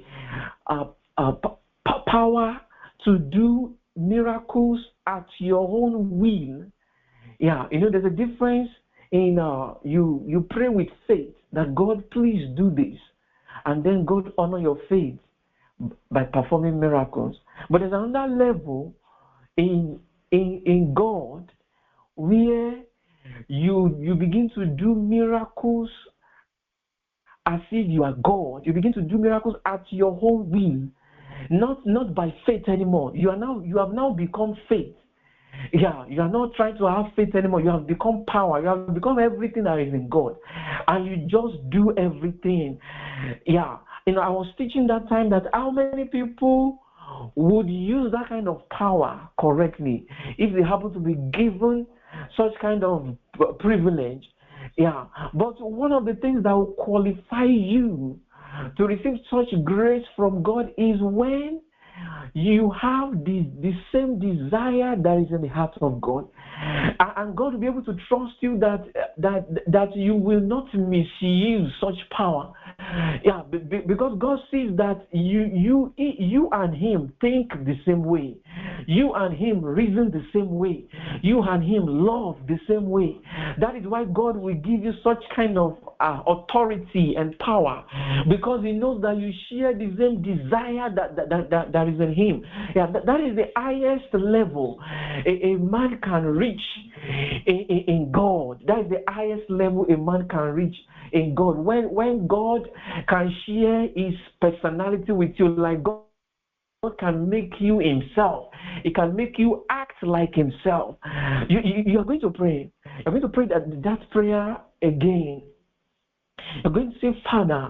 Speaker 1: power to do miracles at your own will. Yeah, there's a difference in you pray with faith that God, please do this, and then God honor your faith by performing miracles. But there's another level in God where you begin to do miracles as if you are God. You begin to do miracles at your own will, not by faith anymore. You have now become faith. Yeah, you are not trying to have faith anymore. You have become power. You have become everything that is in God, and you just do everything. Yeah, I was teaching that time that how many people would use that kind of power correctly if they happen to be given such kind of privilege. Yeah, but one of the things that will qualify you to receive such grace from God is when you have the same desire that is in the heart of God, and God will be able to trust you that you will not misuse such power. Yeah, because God sees that you and Him think the same way, you and Him reason the same way, you and Him love the same way. That is why God will give you such kind of authority and power, because He knows that you share the same desire that is in Him. Yeah, that is the highest level a man can reach in God. That is the highest level a man can reach in God. When God can share His personality with you, like God can make you Himself. He can make you act like Himself. You are going to pray. You're going to pray that prayer again. You're going to say, Father,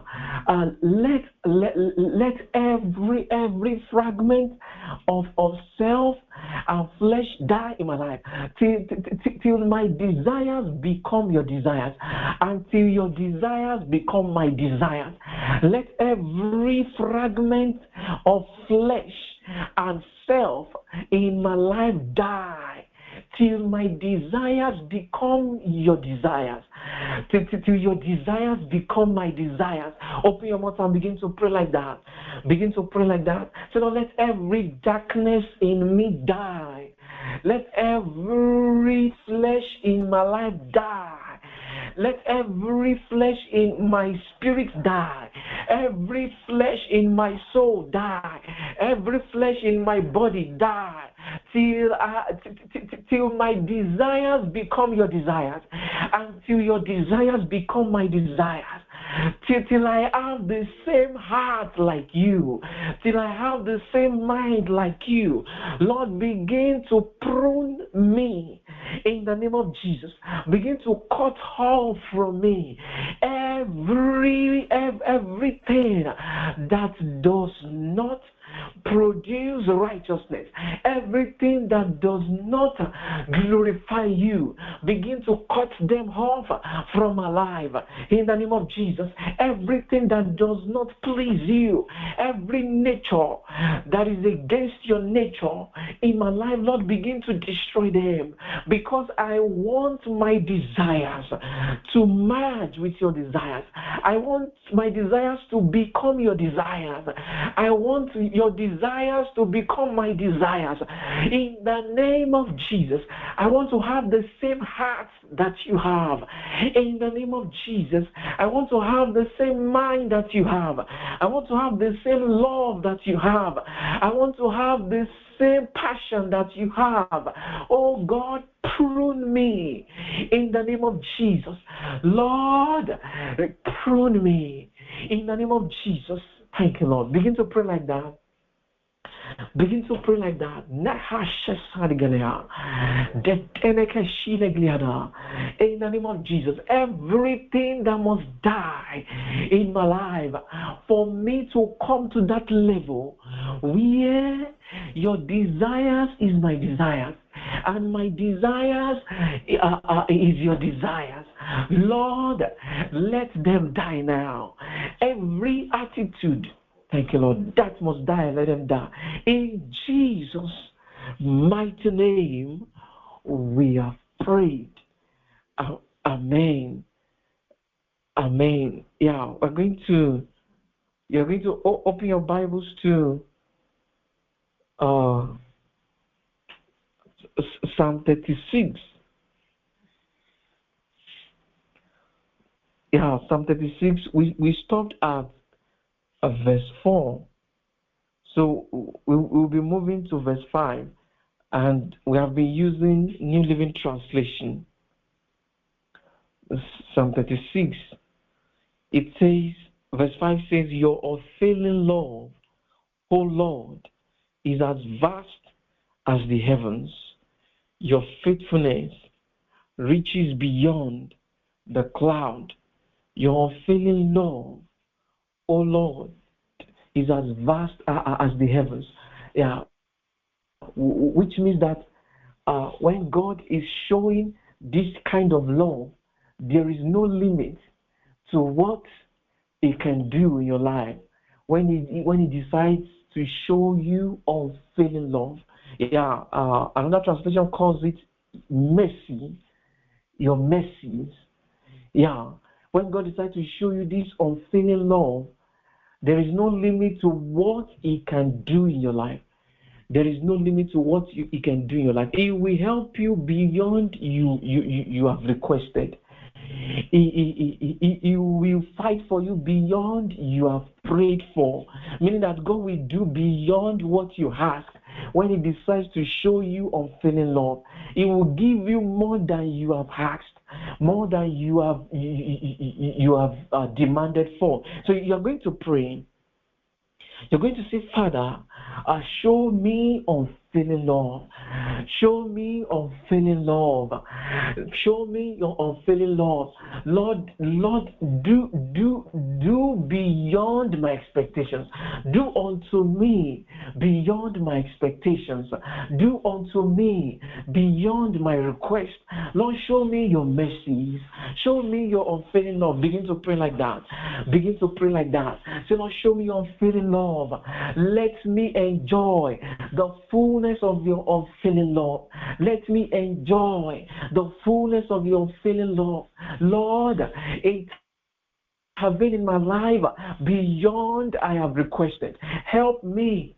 Speaker 1: let every fragment of self and flesh die in my life till my desires become your desires, until your desires become my desires. Let every fragment of flesh and self in my life die till my desires become your desires. Till your desires become my desires. Open your mouth and begin to pray like that. Begin to pray like that. So Lord, let every darkness in me die. Let every flesh in my life die. Let every flesh in my spirit die. Every flesh in my soul die. Every flesh in my body die. Till my desires become your desires. Until your desires become my desires. Till I have the same heart like you. Till I have the same mind like you. Lord, begin to prune me in the name of Jesus. Begin to cut off from me everything that does not produce righteousness, everything that does not glorify you. Begin to cut them off from my life in the name of Jesus. Everything that does not please you, every nature that is against your nature in my life, Lord, begin to destroy them, because I want my desires to merge with your desires. I want my desires to become your desires. I want your desires to become my desires. In the name of Jesus, I want to have the same heart that you have. In the name of Jesus, I want to have the same mind that you have. I want to have the same love that you have. I want to have the same passion that you have. Oh God, prune me in the name of Jesus. Lord, prune me in the name of Jesus. Thank you, Lord. Begin to pray like that. Begin to pray like that. In the name of Jesus, everything that must die in my life for me to come to that level where your desires is my desires and my desires is your desires. Lord, let them die now. Every attitude, thank you, Lord, that must die, let them die. In Jesus' mighty name, we have prayed. Amen. Amen. Yeah, you're going to open your Bibles to Psalm 36. Yeah, Psalm 36. We stopped at verse 4. So we'll be moving to verse 5. And we have been using New Living Translation. Psalm 36. It says, verse 5 says, your unfailing love, O Lord, is as vast as the heavens. Your faithfulness reaches beyond the cloud. Your unfailing love, O Lord, is as vast as the heavens. Yeah, which means that when God is showing this kind of love, there is no limit to what He can do in your life. When He decides to show you unfailing love, yeah. Another translation calls it mercy. Your mercies, yeah. When God decides to show you this unfailing love, there is no limit to what He can do in your life. There is no limit to what He can do in your life. He will help you beyond you have requested. He will fight for you beyond you have prayed for. Meaning that God will do beyond what you ask. When He decides to show you unfailing love, He will give you more than you have asked, more than you have demanded for. So you're going to pray. You're going to say, Father, show me unfailing love. Show me unfailing love. Show me your unfailing love. Lord, do beyond my expectations. Do unto me beyond my expectations. Do unto me beyond my request. Lord, show me your mercies. Show me your unfailing love. Begin to pray like that. Begin to pray like that. Say, Lord, show me your unfailing love. Let me enjoy the fullness of your unfailing love. Let me enjoy the fullness of your unfailing love. Lord, intervene in my life beyond I have requested. Help me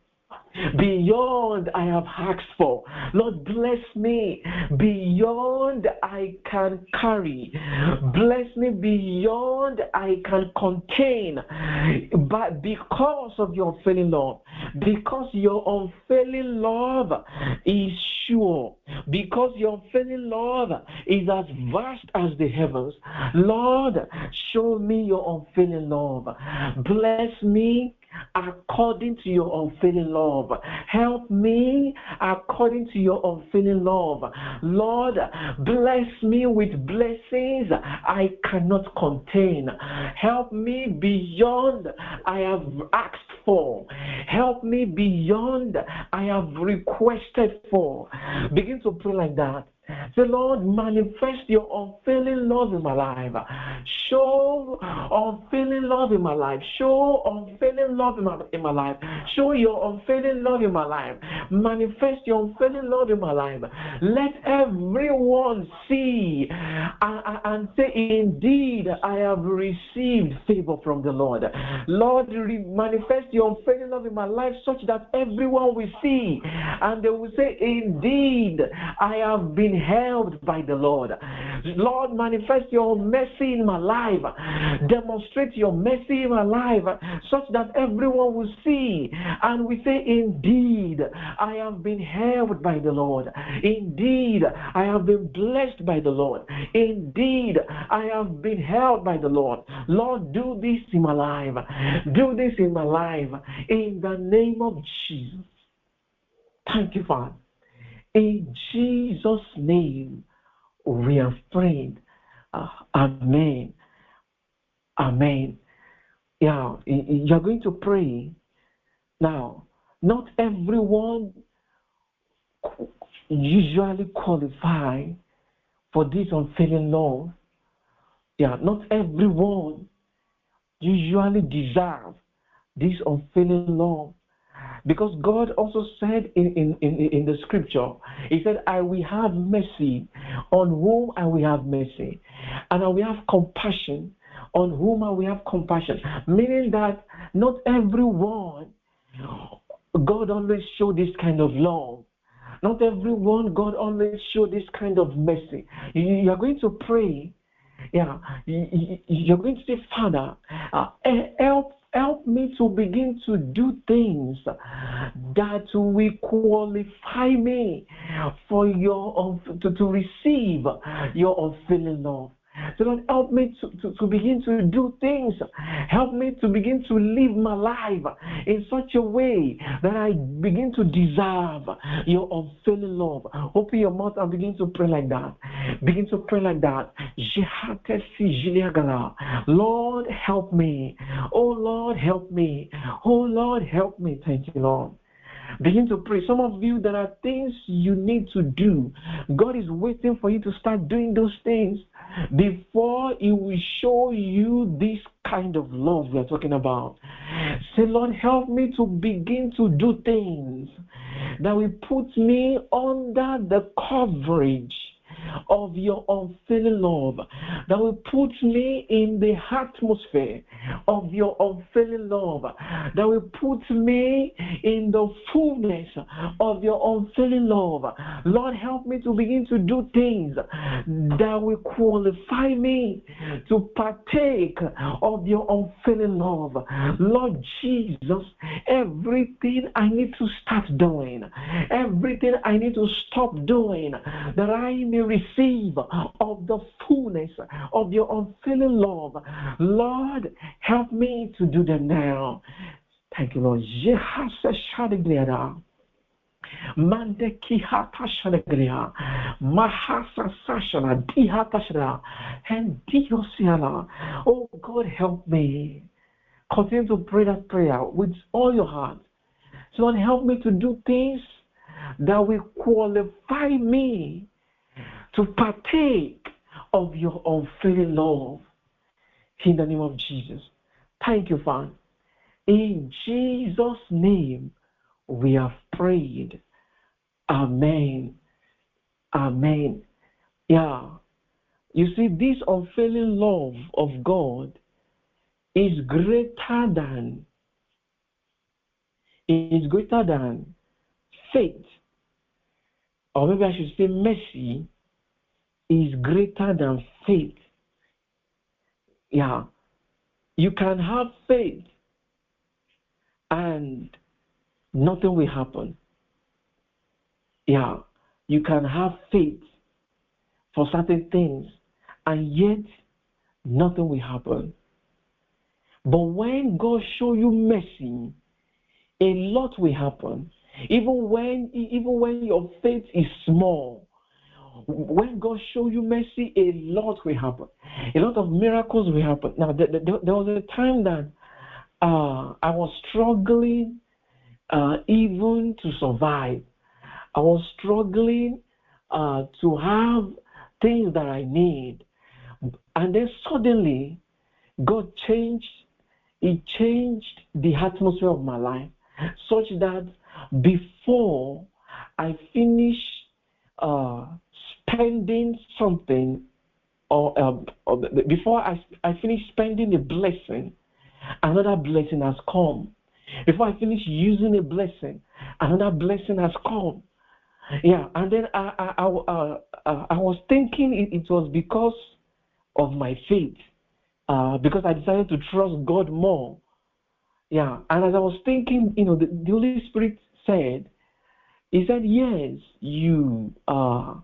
Speaker 1: beyond I have asked for. Lord, bless me beyond I can carry. Bless me beyond I can contain. But because of your unfailing love, because your unfailing love is sure, because your unfailing love is as vast as the heavens, Lord, show me your unfailing love. Bless me according to your unfailing love. Help me according to your unfailing love. Lord, bless me with blessings I cannot contain. Help me beyond I have asked for. Help me beyond I have requested for. Begin to pray like that. Say, Lord, manifest your unfailing love in my life. Show unfailing love in my life. Show unfailing love in my life. Show your unfailing love in my life. Manifest your unfailing love in my life. Let everyone see and say, indeed, I have received favor from the Lord. Lord, manifest your unfailing love in my life such that everyone will see and they will say, indeed, I have been helped by the Lord. Lord, manifest your mercy in my life. Demonstrate your mercy in my life such that everyone will see and we say, indeed, I have been helped by the Lord. Indeed, I have been blessed by the Lord. Indeed, I have been held by the Lord. Lord, do this in my life. Do this in my life. In the name of Jesus. Thank you, Father. In Jesus' name, we have prayed. Amen. Amen. Yeah, you're going to pray. Now, not everyone usually qualify for this unfailing love. Yeah, not everyone usually deserve this unfailing love. Because God also said in the scripture, He said, I will have mercy on whom I will have mercy, and I will have compassion on whom I will have compassion. Meaning that not everyone God always show this kind of love. Not everyone God always show this kind of mercy. You are going to pray. Yeah, you're going to say, Father, help me to begin to do things that will qualify me for your to receive your unfailing love. So Lord, help me to begin to do things. Help me to begin to live my life in such a way that I begin to deserve your unfailing love. Open your mouth and begin to pray like that. Begin to pray like that. Lord, help me. Oh Lord, help me. Oh Lord, help me. Thank you, Lord. Begin to pray. Some of you, there are things you need to do. God is waiting for you to start doing those things before He will show you this kind of love we are talking about. Say, Lord, help me to begin to do things that will put me under the coverage of your unfailing love, that will put me in the atmosphere of your unfailing love, that will put me in the fullness of your unfailing love. Lord, help me to begin to do things that will qualify me to partake of your unfailing love. Lord Jesus, everything I need to start doing, everything I need to stop doing, that I may receive of the fullness of your unfailing love. Lord, help me to do them now. Thank you, Lord. Mande kihata shadegria, mahasa sashana, dihata shada, and diosiana. Oh God, help me. Continue to pray that prayer with all your heart. So Lord, help me to do things that will qualify me to partake of your unfailing love. In the name of Jesus. Thank you, Father. In Jesus' name, we have prayed. Amen. Amen. Yeah. You see, this unfailing love of God is greater than faith. Or maybe I should say mercy is greater than faith. Yeah. You can have faith and nothing will happen. Yeah. You can have faith for certain things and yet nothing will happen. But when God shows you mercy, a lot will happen. Even when your faith is small, when God shows you mercy, a lot will happen. A lot of miracles will happen. Now, there was a time that I was struggling even to survive. I was struggling to have things that I need. And then suddenly, God changed. He changed the atmosphere of my life such that before I finish spending something, or before I finish spending a blessing, another blessing has come. Before I finish using a blessing, another blessing has come. Yeah, and then I was thinking it was because of my faith, because I decided to trust God more. Yeah, and as I was thinking, the Holy Spirit said, He said, yes, you have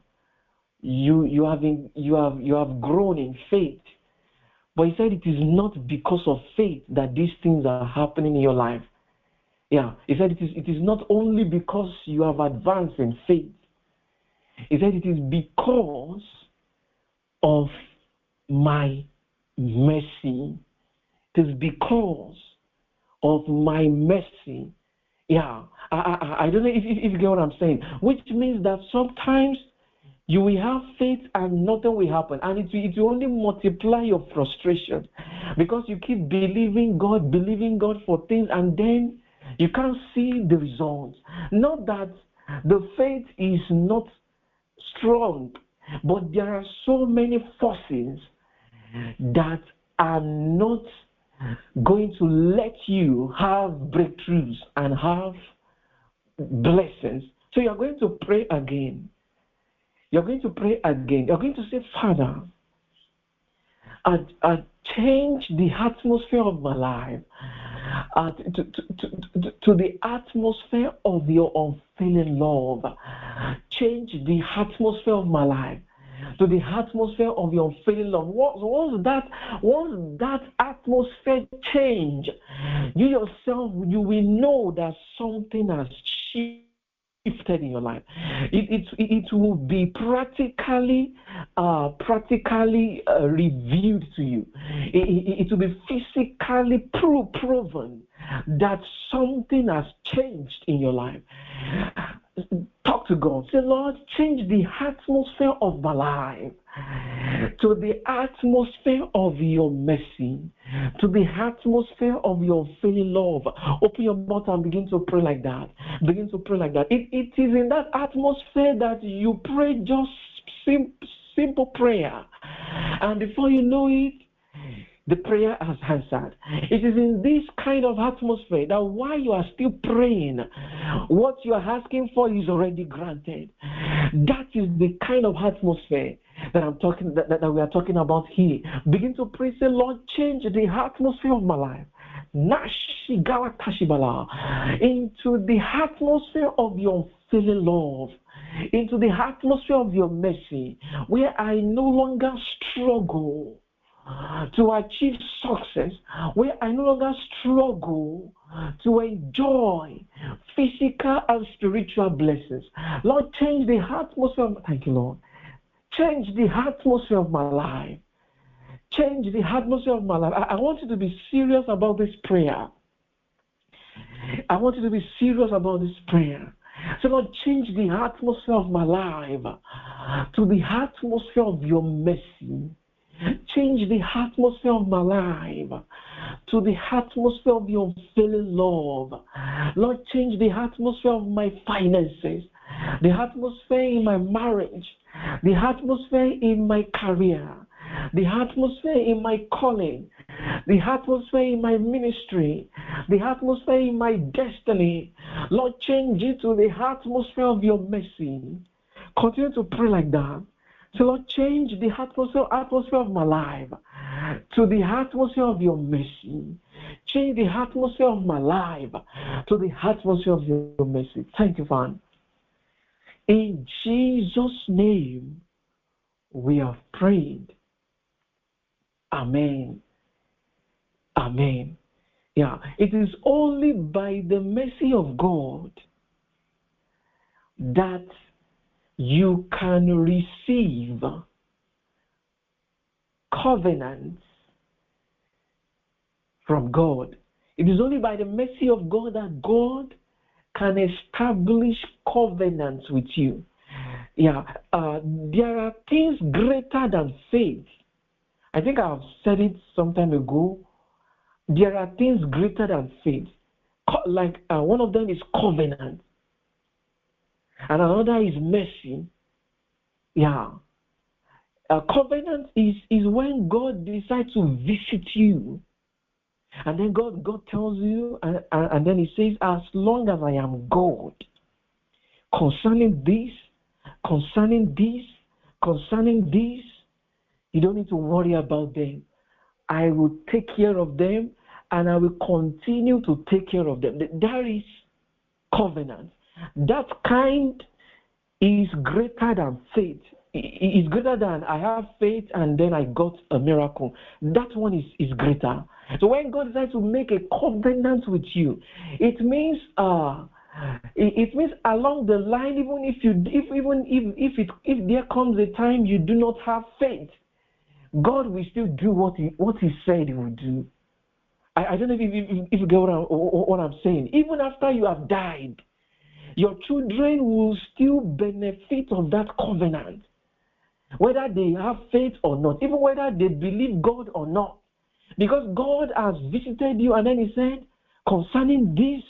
Speaker 1: grown in faith, but He said it is not because of faith that these things are happening in your life. Yeah, He said it is not only because you have advanced in faith. He said it is because of my mercy. It is because of my mercy. Yeah, I don't know if you get what I'm saying. Which means that sometimes you will have faith and nothing will happen, and it will only multiply your frustration because you keep believing God for things, and then you can't see the results. Not that the faith is not strong, but there are so many forces that are not going to let you have breakthroughs and have blessings. So you're going to pray again. You're going to pray again. You're going to say, Father, change the atmosphere of my life to the atmosphere of your unfailing love. Change the atmosphere of my life to the atmosphere of your unfailing love. Once that atmosphere change, you yourself, you will know that something has shifted in your life. It will be practically revealed to you. It will be physically proven that something has changed in your life. Talk to God. Say, Lord, change the atmosphere of my life to the atmosphere of your mercy, to the atmosphere of your feeling love. Open your mouth and begin to pray like that. Begin to pray like that. It is in that atmosphere that you pray just simple prayer. And before you know it, the prayer has answered. It is in this kind of atmosphere that while you are still praying, what you are asking for is already granted. That is the kind of atmosphere that we are talking about here. Begin to pray, say, Lord, change the atmosphere of my life. Into the atmosphere of your feeling love, into the atmosphere of your mercy, where I no longer struggle to achieve success, where I no longer struggle to enjoy physical and spiritual blessings. Lord, change the atmosphere. Thank you, Lord. Change the atmosphere of my life. Change the atmosphere of my life. I want you to be serious about this prayer. I want you to be serious about this prayer. So Lord, change the atmosphere of my life to the atmosphere of your mercy. Change the atmosphere of my life to the atmosphere of your feeling love. Lord, change the atmosphere of my finances, the atmosphere in my marriage, the atmosphere in my career, the atmosphere in my calling, the atmosphere in my ministry, the atmosphere in my destiny. Lord, change it to the atmosphere of your mercy. Continue to pray like that. So Lord, change the atmosphere of my life to the atmosphere of your mercy. Change the atmosphere of my life to the atmosphere of your mercy. Thank you, Father. In Jesus' name, we have prayed. Amen. Amen. Yeah, it is only by the mercy of God that you can receive covenants from God. It is only by the mercy of God that God can establish covenants with you. Yeah, there are things greater than faith. I think I've said it some time ago. There are things greater than faith. Like one of them is covenant. And another is mercy. Yeah. A covenant is when God decides to visit you. And then God tells you, and then he says, as long as I am God, concerning this, you don't need to worry about them. I will take care of them, and I will continue to take care of them. That is covenant. That kind is greater than faith. It's greater than I have faith and then I got a miracle. That one is greater. So when God decides to make a covenant with you, it means along the line, if there comes a time you do not have faith, God will still do what he said he would do. I don't know if you get what I'm saying. Even after you have died, your children will still benefit of that covenant, whether they have faith or not, even whether they believe God or not. Because God has visited you, and then he said, concerning this,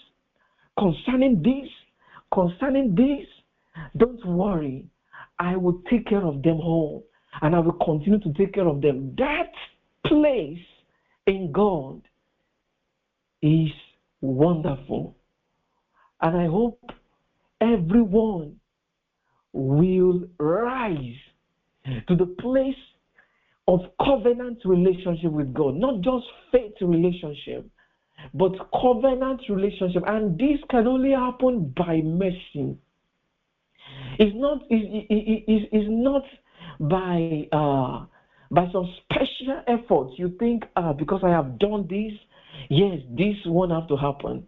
Speaker 1: don't worry, I will take care of them all, and I will continue to take care of them. That place in God is wonderful. And I hope everyone will rise to the place of covenant relationship with God, not just faith relationship, but covenant relationship. And this can only happen by mercy. It's not by some special effort. You think, because I have done this, yes, this won't have to happen.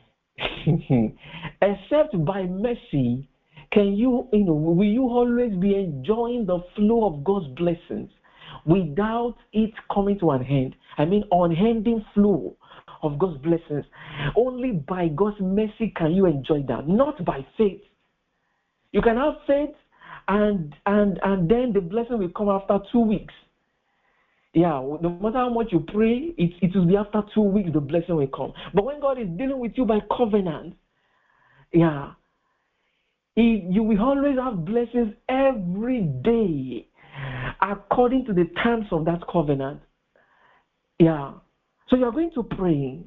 Speaker 1: Except by mercy will you always be enjoying the flow of God's blessings without it coming to an end. I mean, unending flow of God's blessings. Only by God's mercy can you enjoy that, not by faith. You can have faith and then the blessing will come after 2 weeks. Yeah, no matter how much you pray, it will be after 2 weeks the blessing will come. But when God is dealing with you by covenant, yeah, you will always have blessings every day according to the terms of that covenant. Yeah. So you're going to pray.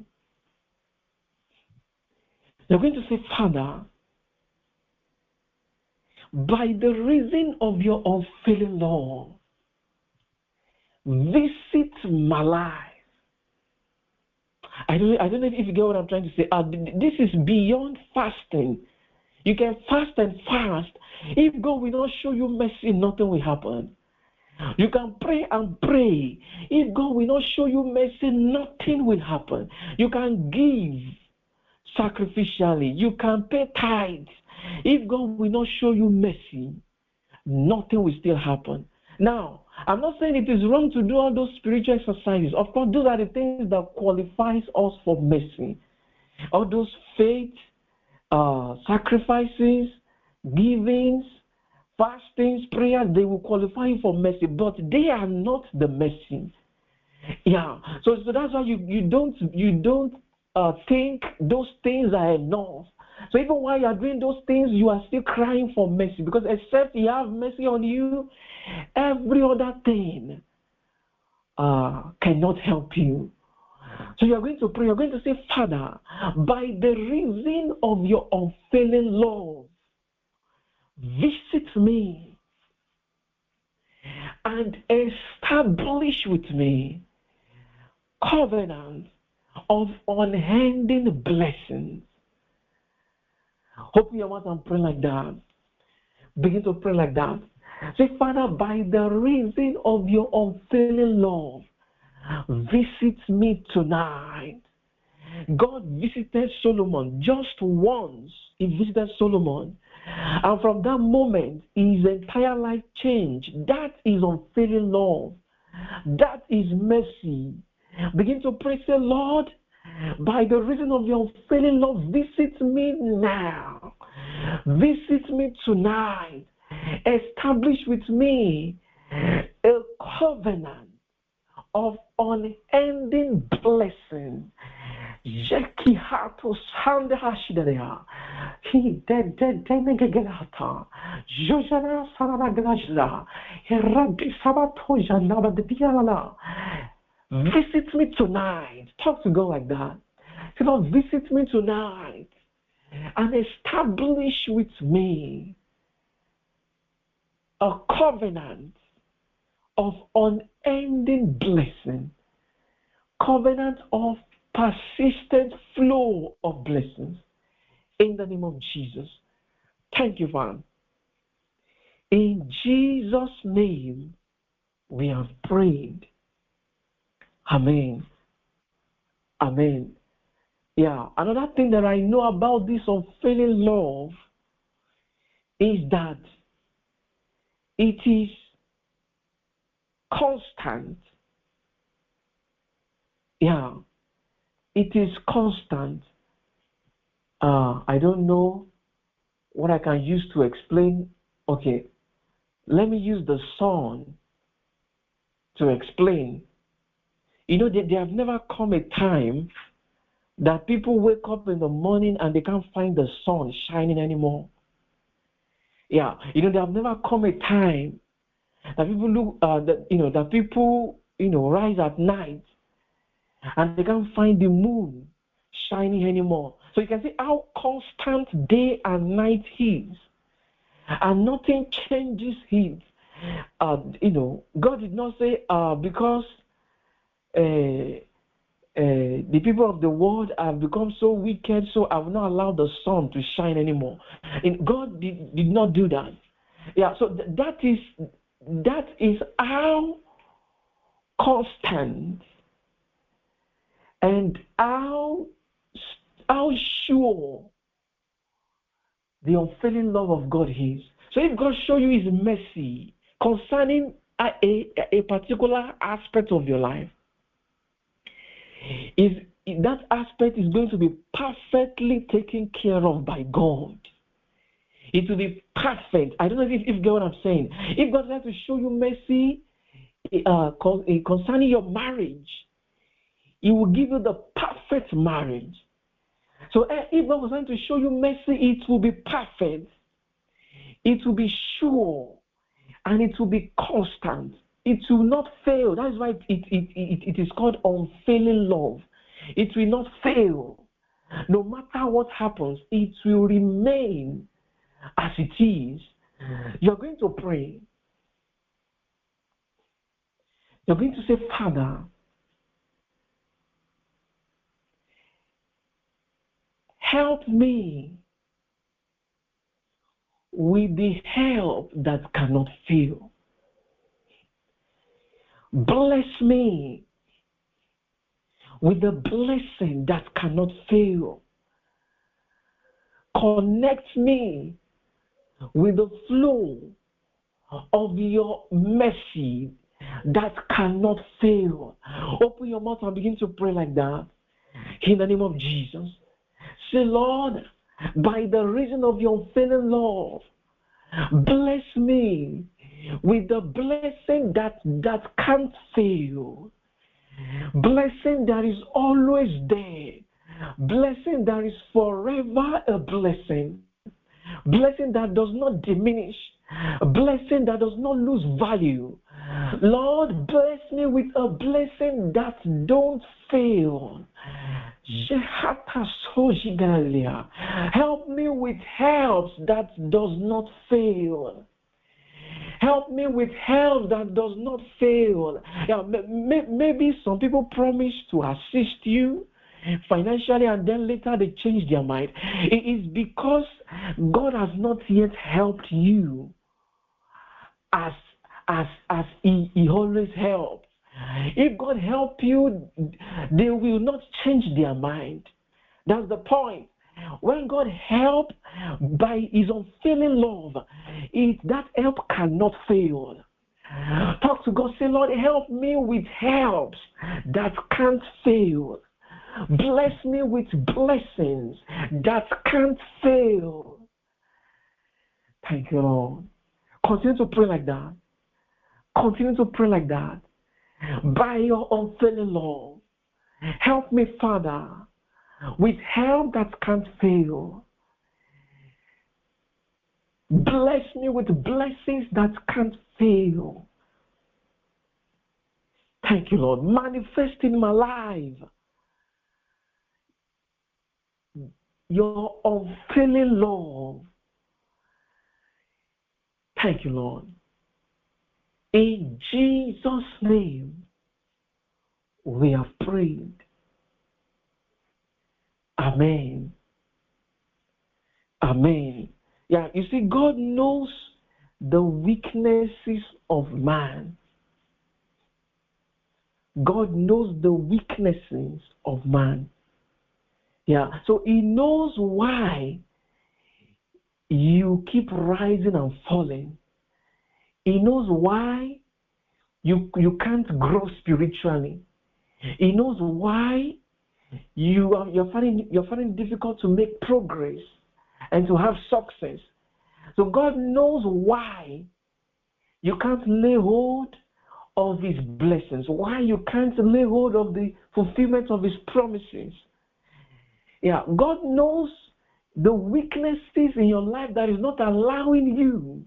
Speaker 1: You're going to say, Father, by the reason of your unfailing love, visit my life. I don't know if you get what I'm trying to say. This is beyond fasting. You can fast and fast. If God will not show you mercy, nothing will happen. You can pray and pray. If God will not show you mercy, nothing will happen. You can give sacrificially. You can pay tithes. If God will not show you mercy, nothing will still happen. Now, I'm not saying it is wrong to do all those spiritual exercises. Of course, those are the things that qualifies us for mercy. All those faith, sacrifices, givings, fastings, prayers, they will qualify you for mercy, but they are not the mercy. Yeah. So that's why you don't think those things are enough. So even while you are doing those things, you are still crying for mercy, because except He have mercy on you, every other thing cannot help you. So you are going to pray. You are going to say, Father, by the reason of your unfailing love, visit me and establish with me covenant of unending blessings. Open your mouth and pray like that. Begin to pray like that. Say, Father, by the reason of your unfailing love, visit me tonight. God visited Solomon just once. He visited Solomon. And from that moment, his entire life changed. That is unfailing love. That is mercy. Begin to pray, say, Lord, by the reason of your unfailing love, visit me now. Visit me tonight. Establish with me a covenant of unending blessing. Jeki hato sande hashidea. He dead gegelata. Jojana sanana glajla. Heragi sabato janaba de diala. Visit me tonight. Talk to God like that. Say, Lord, visit me tonight and establish with me a covenant of unending blessing, covenant of persistent flow of blessings in the name of Jesus. Thank you, Father. In Jesus' name, we have prayed. Amen. Amen. Yeah, another thing that I know about this unfailing love is that it is constant. Yeah, it is constant. I don't know what I can use to explain. Okay, let me use the sun to explain. You know, there have never come a time that people wake up in the morning and they can't find the sun shining anymore. Yeah, you know, there have never come a time that people look, that people, rise at night and they can't find the moon shining anymore. So you can see how constant day and night is, and nothing changes it. God did not say because the people of the world have become so wicked, so I will not allow the sun to shine anymore. And God did not do that. Yeah, so that is how constant and how sure the unfailing love of God is. So if God shows you His mercy concerning a particular aspect of your life, is that aspect is going to be perfectly taken care of by God. It will be perfect. I don't know if you get what I'm saying. If God has to show you mercy concerning your marriage, He will give you the perfect marriage. So if God was trying to show you mercy, it will be perfect. It will be sure. And it will be constant. It will not fail. That is why it is called unfailing love. It will not fail. No matter what happens, it will remain as it is. You're going to pray. You're going to say, Father, help me with the help that cannot fail. Bless me with the blessing that cannot fail. Connect me with the flow of your mercy that cannot fail. Open your mouth and begin to pray like that. In the name of Jesus. Say, Lord, by the reason of your unfailing love, bless me with the blessing that can't fail. Blessing that is always there. Blessing that is forever a blessing. Blessing that does not diminish. Blessing that does not lose value. Lord, bless me with a blessing that don't fail. Help me with help that does not fail. Help me with help that does not fail. Yeah, maybe some people promise to assist you financially and then later they change their mind. It is because God has not yet helped you as he always helps. If God help you, they will not change their mind. That's the point. When God helps by His unfailing love, that help cannot fail. Talk to God, say, Lord, help me with helps that can't fail. Bless me with blessings that can't fail. Thank you, Lord. Continue to pray like that. Continue to pray like that. By your unfailing love, help me, Father, with help that can't fail. Bless me with blessings that can't fail. Thank you, Lord. Manifest in my life your unfailing love. Thank you, Lord. In Jesus' name, we have prayed. Amen. Amen. Yeah, you see, God knows the weaknesses of man. God knows the weaknesses of man. Yeah, so He knows why you keep rising and falling. He knows why you can't grow spiritually. He knows why you're finding it difficult to make progress and to have success. So God knows why you can't lay hold of His blessings, why you can't lay hold of the fulfillment of His promises. Yeah, God knows the weaknesses in your life that is not allowing you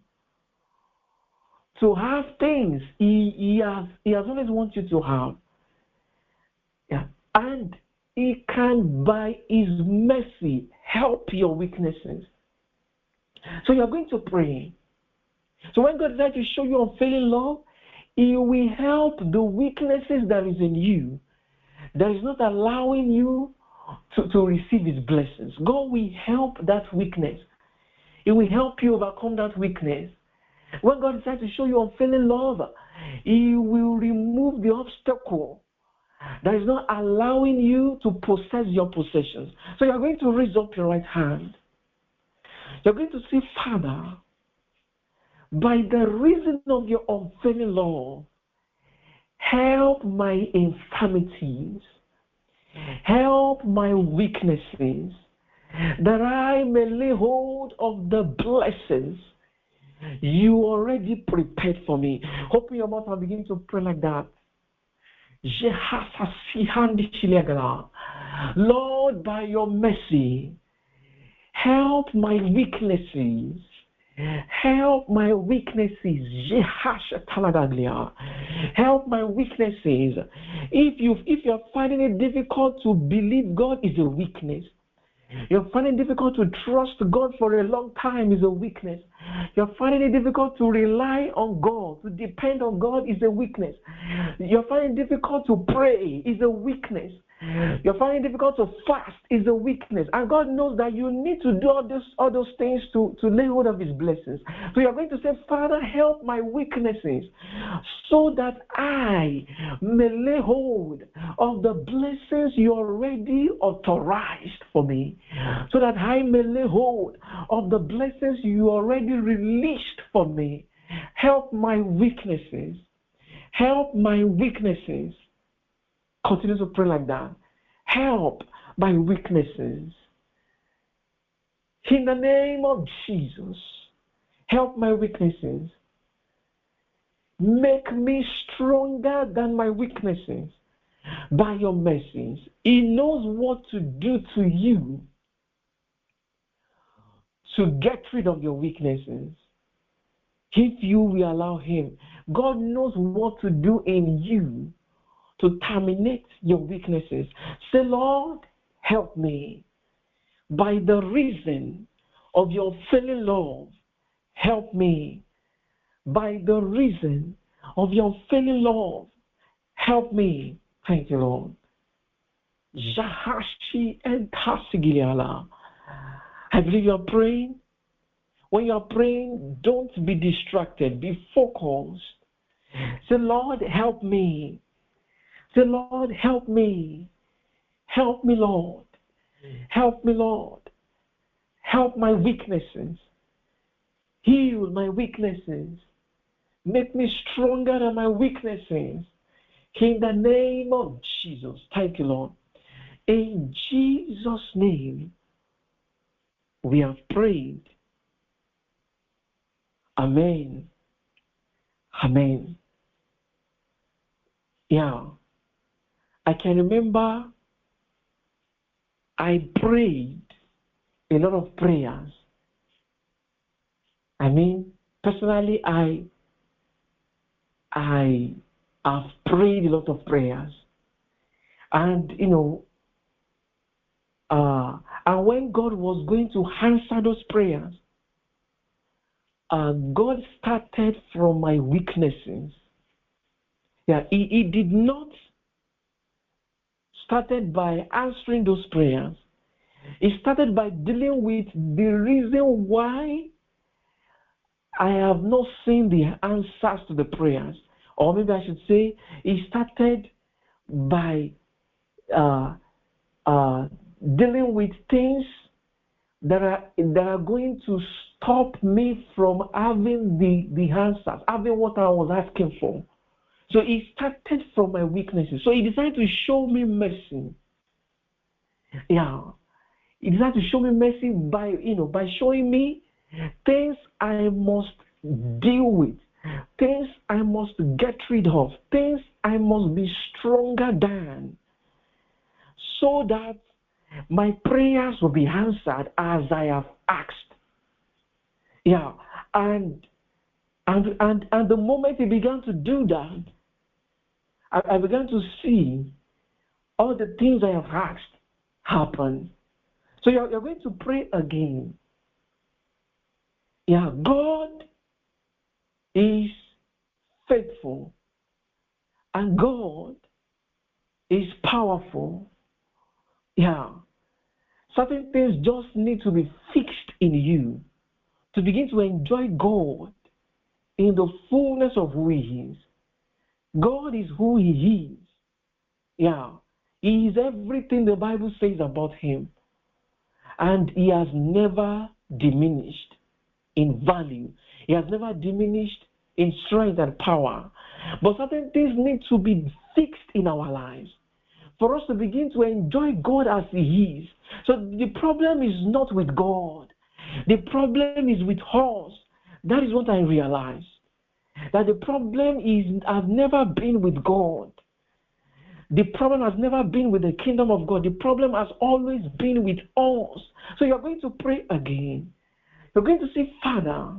Speaker 1: to have things He has always wanted you to have. Yeah, and He can, by His mercy, help your weaknesses. So you're going to pray. So when God decides to show you unfailing love, He will help the weaknesses that is in you, that is not allowing you to receive His blessings. God will help that weakness. He will help you overcome that weakness. When God decides to show you unfailing love, He will remove the obstacle that is not allowing you to possess your possessions. So you're going to raise up your right hand. You're going to say, Father, by the reason of your unfailing love, help my infirmities. Help my weaknesses, that I may lay hold of the blessings you already prepared for me. Open your mouth and begin to pray like that. Lord, by your mercy, help my weaknesses. Help my weaknesses. Help my weaknesses. If you're finding it difficult to believe God is a weakness, you're finding it difficult to trust God for a long time is a weakness. You're finding it difficult to rely on God, to depend on God is a weakness. You're finding it difficult to pray is a weakness. You're finding it difficult to fast is a weakness. And God knows that you need to do all those things to lay hold of His blessings. So you're going to say, Father, help my weaknesses so that I may lay hold of the blessings you already authorized for me. So that I may lay hold of the blessings you already released for me. Help my weaknesses. Help my weaknesses. Continue to pray like that. Help my weaknesses. In the name of Jesus, help my weaknesses. Make me stronger than my weaknesses by your mercies. He knows what to do to you to get rid of your weaknesses. If you will allow Him, God knows what to do in you to terminate your weaknesses. Say, Lord, help me. By the reason of your failing love, help me. By the reason of your failing love, help me. Thank you, Lord. Jahashi and Tasigiliala. I believe you're praying. When you're praying, don't be distracted. Be focused. Say, Lord, help me. Say, Lord, help me. Help me, Lord. Help me, Lord. Help my weaknesses. Heal my weaknesses. Make me stronger than my weaknesses. In the name of Jesus. Thank you, Lord. In Jesus' name, we have prayed. Amen. Amen. Yeah. I can remember I prayed a lot of prayers. I mean, personally, I have prayed a lot of prayers. And, and when God was going to answer those prayers, God started from my weaknesses. Yeah, He did not started by answering those prayers. He started by dealing with the reason why I have not seen the answers to the prayers. Or maybe I should say, he started by dealing with things that are going to stop me from having the answers, having what I was asking for. So he started from my weaknesses. So he decided to show me mercy. Yeah. He decided to show me mercy by showing me things I must deal with, things I must get rid of, things I must be stronger than, so that my prayers will be answered as I have asked. Yeah. And the moment he began to do that, I began to see all the things I have asked happen. So you're going to pray again. Yeah, God is faithful and God is powerful. Yeah. Certain things just need to be fixed in you to begin to enjoy God in the fullness of who He is. God is who He is. Yeah. He is everything the Bible says about Him. And He has never diminished in value. He has never diminished in strength and power. But certain things need to be fixed in our lives for us to begin to enjoy God as He is. So the problem is not with God. The problem is with us. That is what I realized. That the problem has never been with God. The problem has never been with the kingdom of God. The problem has always been with us. So you're going to pray again. You're going to say, Father,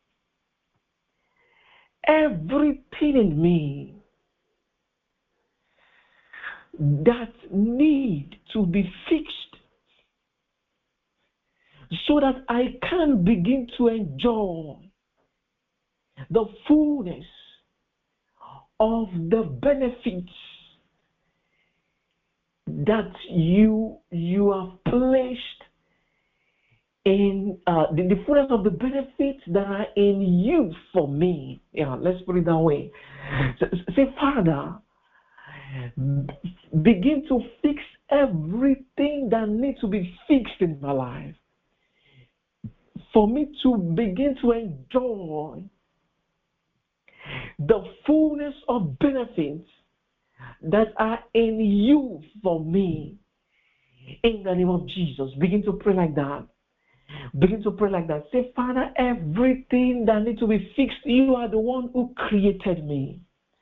Speaker 1: everything in me that need to be fixed so that I can begin to enjoy the fullness of the benefits that you have placed in the fullness of the benefits that are in you for me. Yeah, let's put it that way. Say, Father, begin to fix everything that needs to be fixed in my life for me to begin to enjoy the fullness of benefits that are in you for me. In the name of Jesus, begin to pray like that. Begin to pray like that. Say, Father, everything that needs to be fixed, you are the one who created me.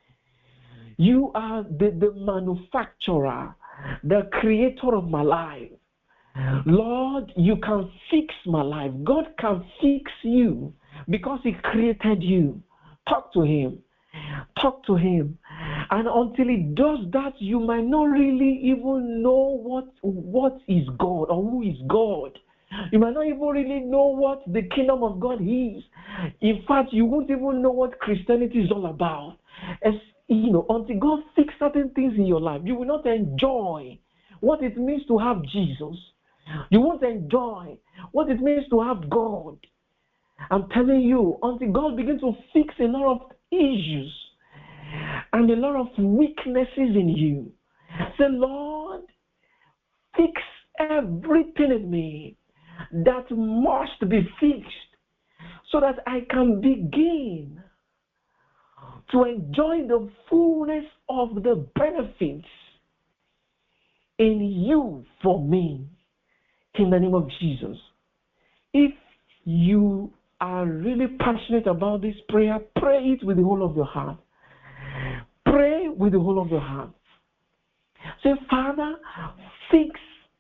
Speaker 1: You are the manufacturer, the creator of my life. Lord, you can fix my life. God can fix you because He created you. Talk to Him. Talk to Him. And until He does that, you might not really even know what is God or who is God. You might not even really know what the kingdom of God is. In fact, you won't even know what Christianity is all about. As you know, until God fixes certain things in your life, you will not enjoy what it means to have Jesus. You won't enjoy what it means to have God. I'm telling you, until God begins to fix a lot of issues and a lot of weaknesses in you, say, Lord, fix everything in me that must be fixed so that I can begin to enjoy the fullness of the benefits in you for me. In the name of Jesus. If you are really passionate about this prayer, pray it with the whole of your heart. Pray with the whole of your heart. Say, Father, fix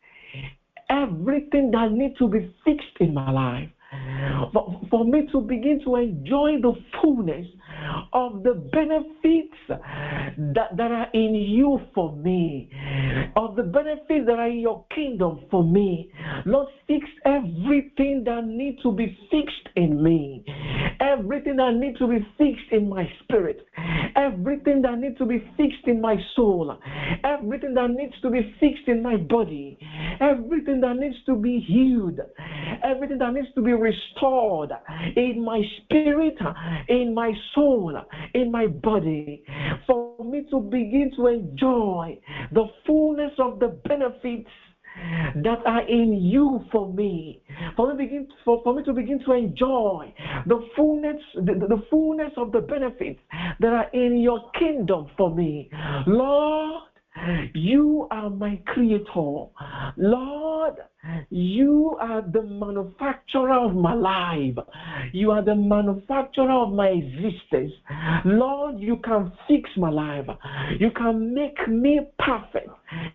Speaker 1: everything that needs to be fixed in my life. For me to begin to enjoy the fullness of the benefits that are in you for me, of the benefits that are in your kingdom for me. Lord, fix everything that needs to be fixed in me, everything that needs to be fixed in my spirit, everything that needs to be fixed in my soul, everything that needs to be fixed in my body, everything that needs to be healed, everything that needs to be restored in my spirit, in my soul, in my body, for me to begin to enjoy the fullness of the benefits that are in you for me, for me to begin to enjoy the fullness of the benefits that are in your kingdom for me. Lord, you are my creator. Lord, you are the manufacturer of my life. You are the manufacturer of my existence. Lord, you can fix my life. You can make me perfect.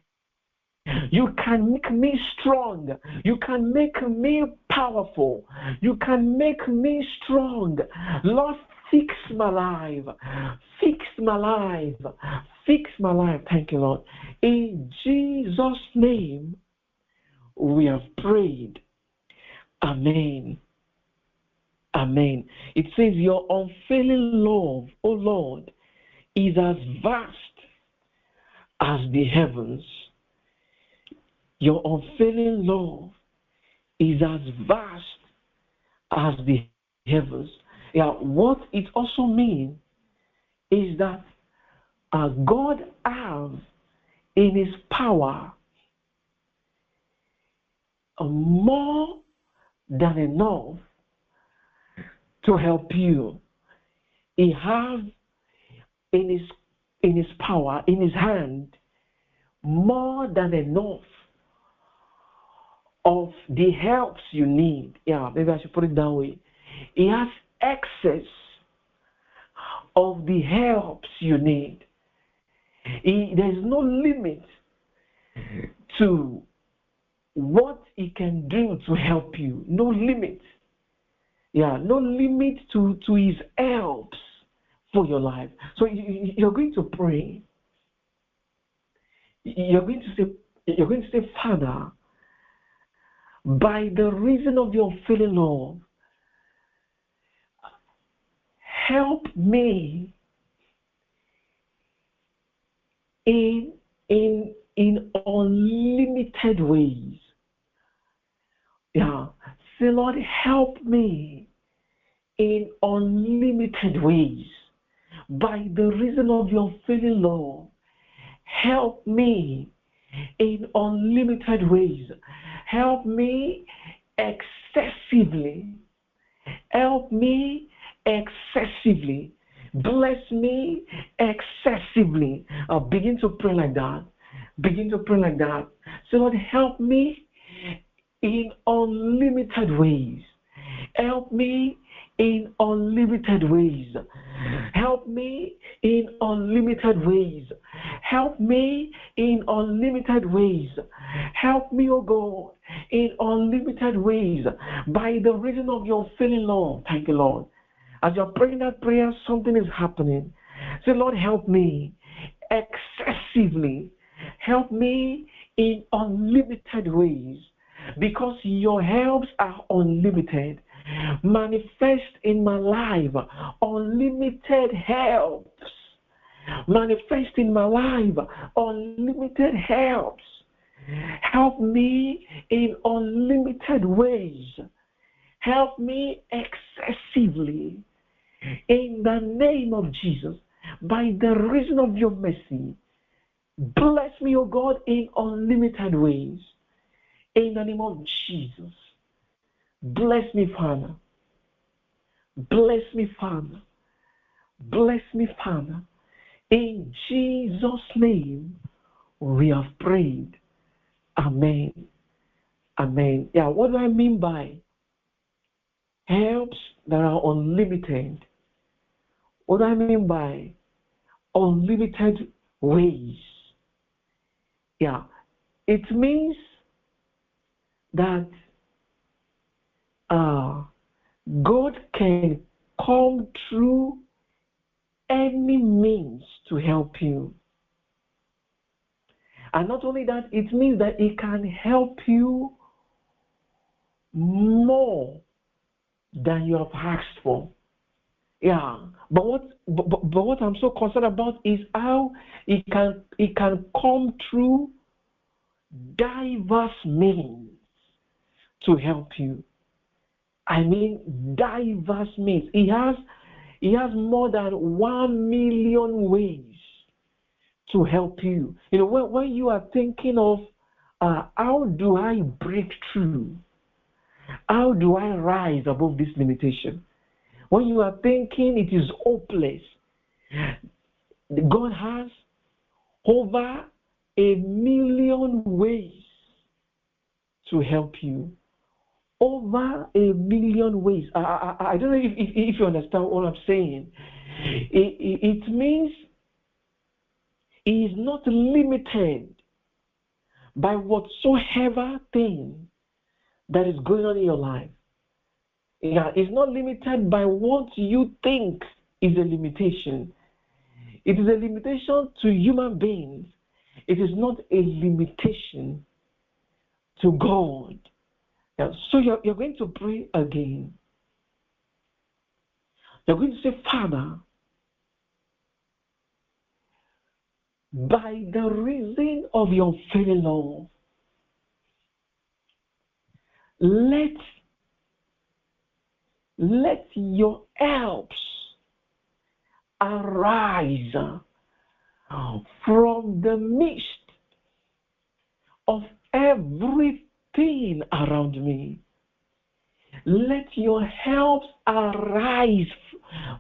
Speaker 1: You can make me strong. You can make me powerful. You can make me strong. Lord, fix my life. Fix my life. Fix my life. Thank you, Lord. In Jesus' name, we have prayed. Amen. Amen. It says, your unfailing love, O Lord, is as vast as the heavens. Your unfailing love is as vast as the heavens. Yeah, what it also means is that God has in His power more than enough to help you. He has in His power, in His hand, more than enough of the helps you need. Yeah, maybe I should put it that way. He has excess of the helps you need. There is no limit to what he can do to help you. No limit. Yeah, no limit to his helps for your life. So you're going to pray. You're going to say, Father, by the reason of your feeling love, help me in unlimited ways. Yeah. Say, Lord, help me in unlimited ways. By the reason of your feeling love, help me in unlimited ways. Help me excessively. Help me excessively. Bless me excessively. Begin to pray like that. Begin to pray like that. So Lord, help me in unlimited ways. Help me in unlimited ways. Help me in unlimited ways. Help me in unlimited ways. Help me, oh God, in unlimited ways by the reason of your feeling love. Thank you, Lord. As you're praying that prayer, something is happening. Say, Lord, help me excessively. Help me in unlimited ways because your helps are unlimited. Manifest in my life unlimited helps. Manifest in my life unlimited helps. Help me in unlimited ways. Help me excessively in the name of Jesus. By the reason of your mercy, bless me, O God, in unlimited ways. In the name of Jesus. Bless me, Father. Bless me, Father. Bless me, Father. In Jesus' name, we have prayed. Amen. Amen. Yeah, what do I mean by helps that are unlimited? What do I mean by unlimited ways? Yeah, it means that God can come through any means to help you. And not only that, it means that He can help you more than you have asked for. Yeah, but what I'm so concerned about is how it can come through diverse means to help you. I mean, diverse means. He has more than 1 million ways to help you. You know, when you are thinking of how do I break through? How do I rise above this limitation? When you are thinking it is hopeless, God has over 1 million ways to help you. Over 1 million ways. I don't know if you understand what I'm saying. It means He is not limited by whatsoever thing that is going on in your life. Yeah, it's not limited by what you think is a limitation. It is a limitation to human beings. It is not a limitation to God. Yeah, so you're going to pray again. You're going to say, Father, by the reason of your failing love, let your helps arise from the midst of everything around me. Let your helps arise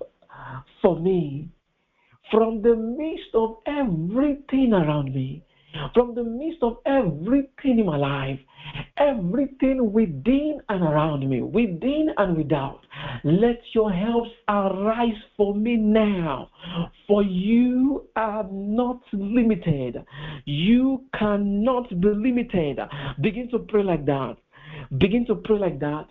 Speaker 1: for me from the midst of everything around me. From the midst of everything in my life, everything within and around me, within and without, let your helps arise for me now. For you are not limited. You cannot be limited. Begin to pray like that. Begin to pray like that.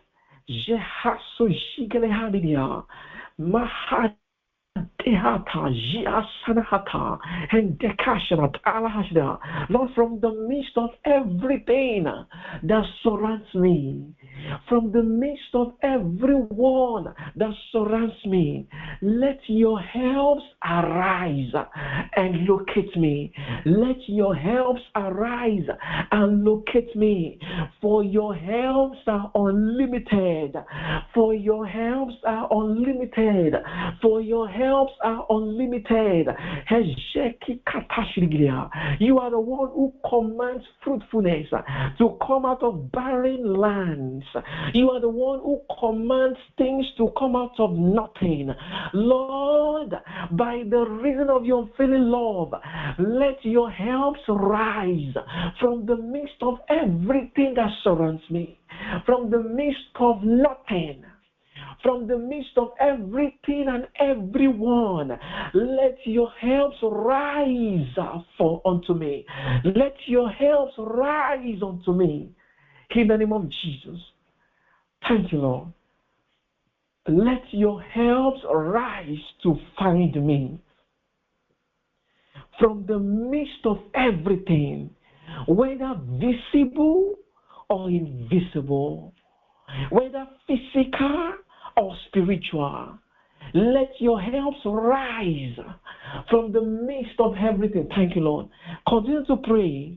Speaker 1: Lord, from the midst of everything that surrounds me, from the midst of everyone that surrounds me, let your helps arise and locate me. Let your helps arise and locate me. For your helps are unlimited. For your helps are unlimited. For your helps are unlimited. You are the one who commands fruitfulness to come out of barren lands. You are the one who commands things to come out of nothing. Lord, by the reason of your unfailing love, let your helps rise from the midst of everything that surrounds me, from the midst of nothing, from the midst of everything and everyone. Let your helps rise unto me. Let your helps rise unto me. In the name of Jesus. Thank you, Lord. Let your helps rise to find me. From the midst of everything, whether visible or invisible, whether physical or spiritual, let your helps rise from the midst of everything. Thank you, Lord. Continue to pray.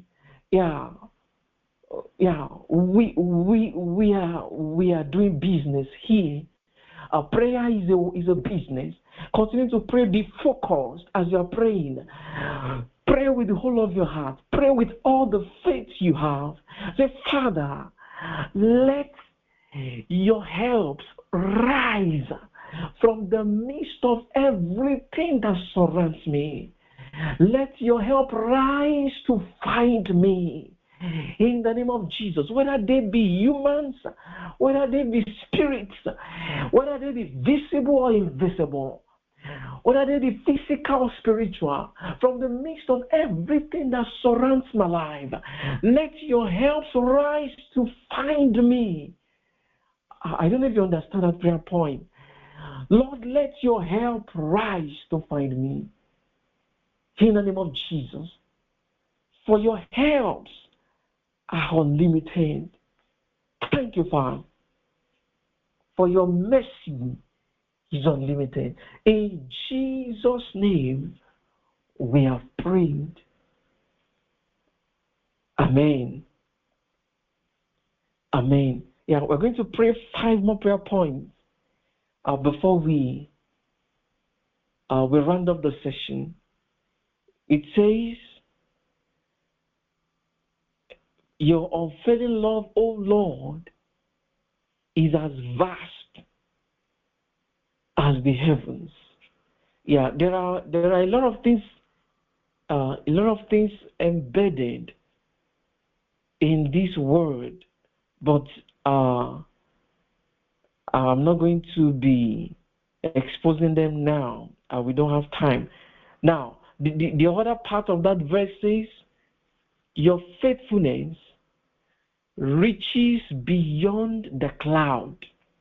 Speaker 1: We are doing business here. Prayer is a business. Continue to pray. Be focused as you are praying. Pray with the whole of your heart. Pray with all the faith you have. Say, Father, let your helps rise from the midst of everything that surrounds me. Let your help rise to find me. In the name of Jesus, whether they be humans, whether they be spirits, whether they be visible or invisible, whether they be physical or spiritual, from the midst of everything that surrounds my life, let your helps rise to find me. I don't know if you understand that prayer point. Lord, let your help rise to find me. In the name of Jesus. For your helps are unlimited. Thank you, Father. For your mercy is unlimited. In Jesus' name, we have prayed. Amen. Amen. Yeah, we're going to pray 5 more prayer points before we round up the session. It says, your unfailing love, O Lord, is as vast as the heavens. Yeah, there are a lot of things embedded in this word, but I'm not going to be exposing them now. We don't have time. Now, the other part of that verse says, your faithfulness reaches beyond the cloud.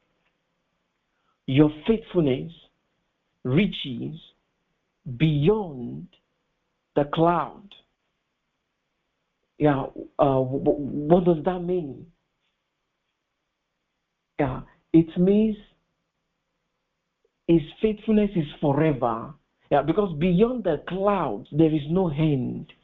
Speaker 1: Your faithfulness reaches beyond the cloud. Yeah, what does that mean? Yeah, it means his faithfulness is forever. Yeah, because beyond the clouds there is no end.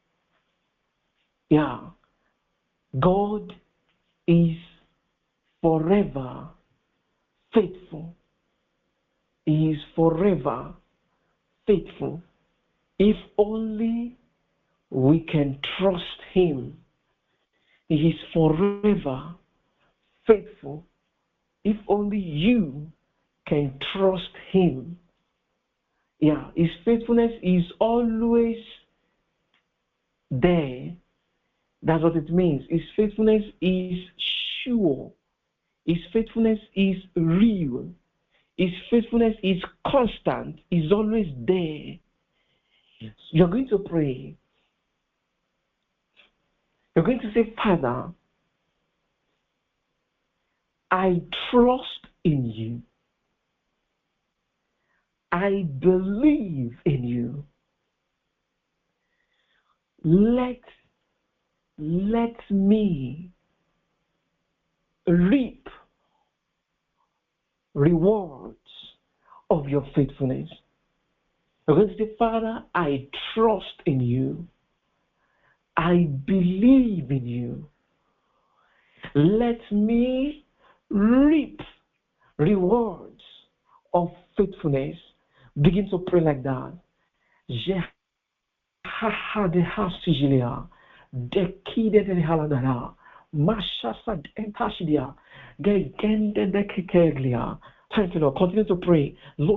Speaker 1: Yeah, God is forever faithful. He is forever faithful. If only we can trust him. He is forever faithful. If only you can trust him. Yeah, his faithfulness is always there. That's what it means. His faithfulness is sure. His faithfulness is real. His faithfulness is constant. Is always there.
Speaker 2: Yes.
Speaker 1: You're going to pray. You're going to say, Father, I trust in you. I believe in you. Let me reap rewards of your faithfulness. You're going to say, Father, I trust in you. I believe in you. Let me reap rewards of faithfulness. Begin to pray like that. Thank you, Lord. Continue to pray.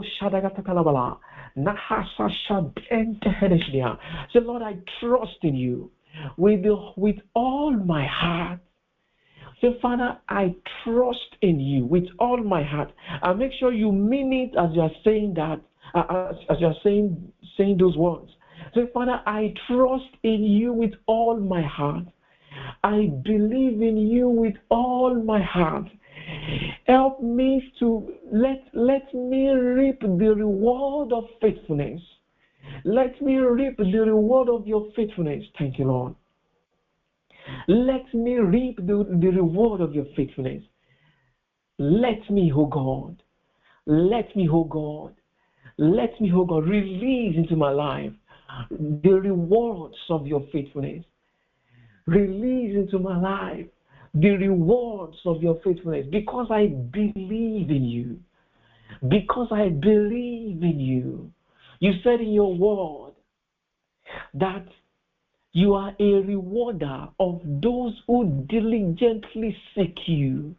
Speaker 1: Say, Lord, I trust in you with all my heart. Say, Father, I trust in you with all my heart. And make sure you mean it as you are saying that, as you are saying those words. Say, Father, I trust in you with all my heart. I believe in you with all my heart. Help me to let me reap the reward of faithfulness. Let me reap the reward of your faithfulness. Thank you, Lord. Let me reap the reward of your faithfulness. Let me, oh God, let me, oh God, let me, oh God, release into my life the rewards of your faithfulness. Release into my life the rewards of your faithfulness, because I believe in you. Because I believe in you. You said in your word that you are a rewarder of those who diligently seek you.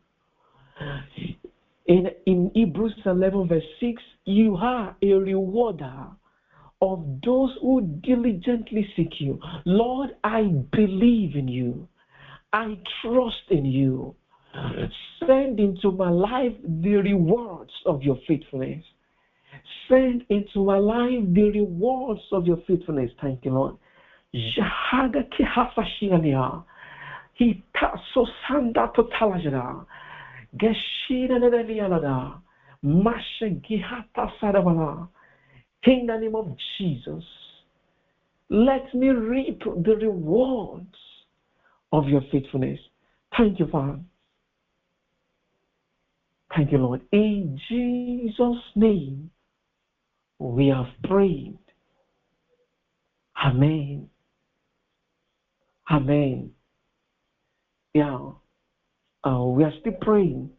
Speaker 1: In Hebrews 11 verse 6, you are a rewarder of those who diligently seek you. Lord, I believe in you. I trust in you. Send into my life the rewards of your faithfulness. Send into my life the rewards of your faithfulness. Thank you, Lord. Jahaga kihafashiania. Hita sosanda totalajada. Geshina nedelialada. Masha gihata sadabala. In the name of Jesus, let me reap the rewards of your faithfulness. Thank you, Father. Thank you, Lord. In Jesus' name, we have prayed. Amen. Amen. Yeah. We are still praying.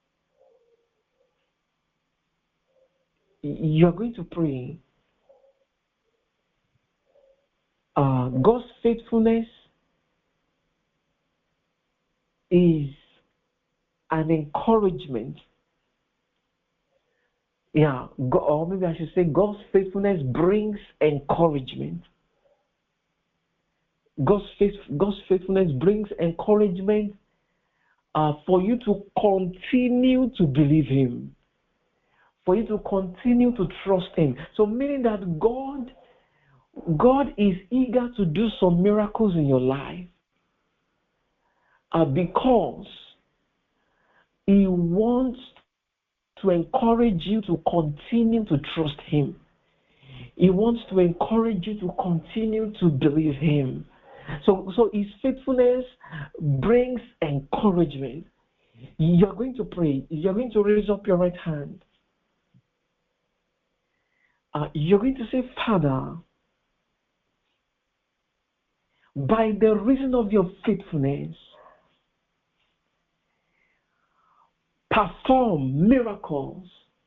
Speaker 1: You are going to pray. God's faithfulness is an encouragement. Yeah, or maybe I should say God's faithfulness brings encouragement. God's faithfulness brings encouragement for you to continue to believe Him, for you to continue to trust Him. So meaning that God is eager to do some miracles in your life because He wants to encourage you to continue to trust Him. He wants to encourage you to continue to believe Him. So His faithfulness brings encouragement. You're going to pray. You're going to raise up your right hand. You're going to say, Father, by the reason of your faithfulness, perform miracles,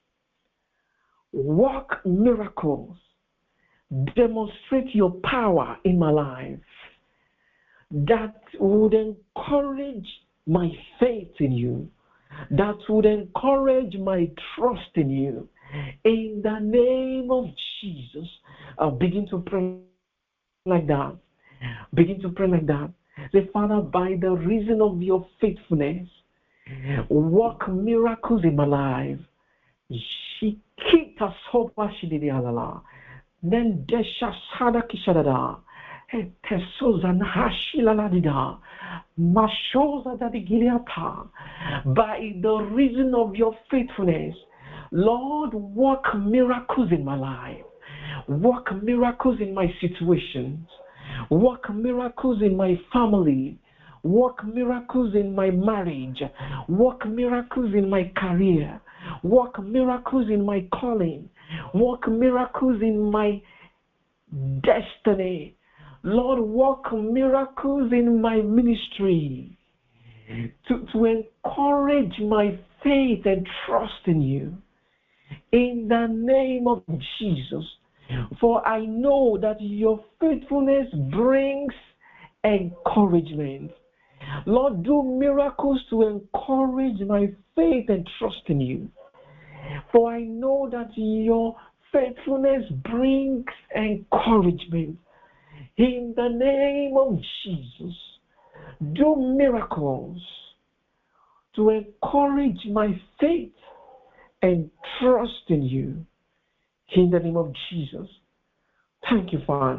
Speaker 1: work miracles, demonstrate your power in my life that would encourage my faith in you, that would encourage my trust in you. In the name of Jesus, I'll begin to pray like that. Begin to pray like that. Say, Father, by the reason of your faithfulness, work miracles in my life. Shikita sopa shididi alala. Then desha sada kishadada. Tesozan hashilaladida. Mashoza dadigiliata. By the reason of your faithfulness, Lord, work miracles in my life. Work miracles in my situations. Work miracles in my family. Work miracles in my marriage. Work miracles in my career. Work miracles in my calling. Work miracles in my destiny. Lord, work miracles in my ministry to encourage my faith and trust in you. In the name of Jesus. For I know that your faithfulness brings encouragement. Lord, do miracles to encourage my faith and trust in you. For I know that your faithfulness brings encouragement. In the name of Jesus, do miracles to encourage my faith and trust in you. In the name of Jesus. Thank you, Father.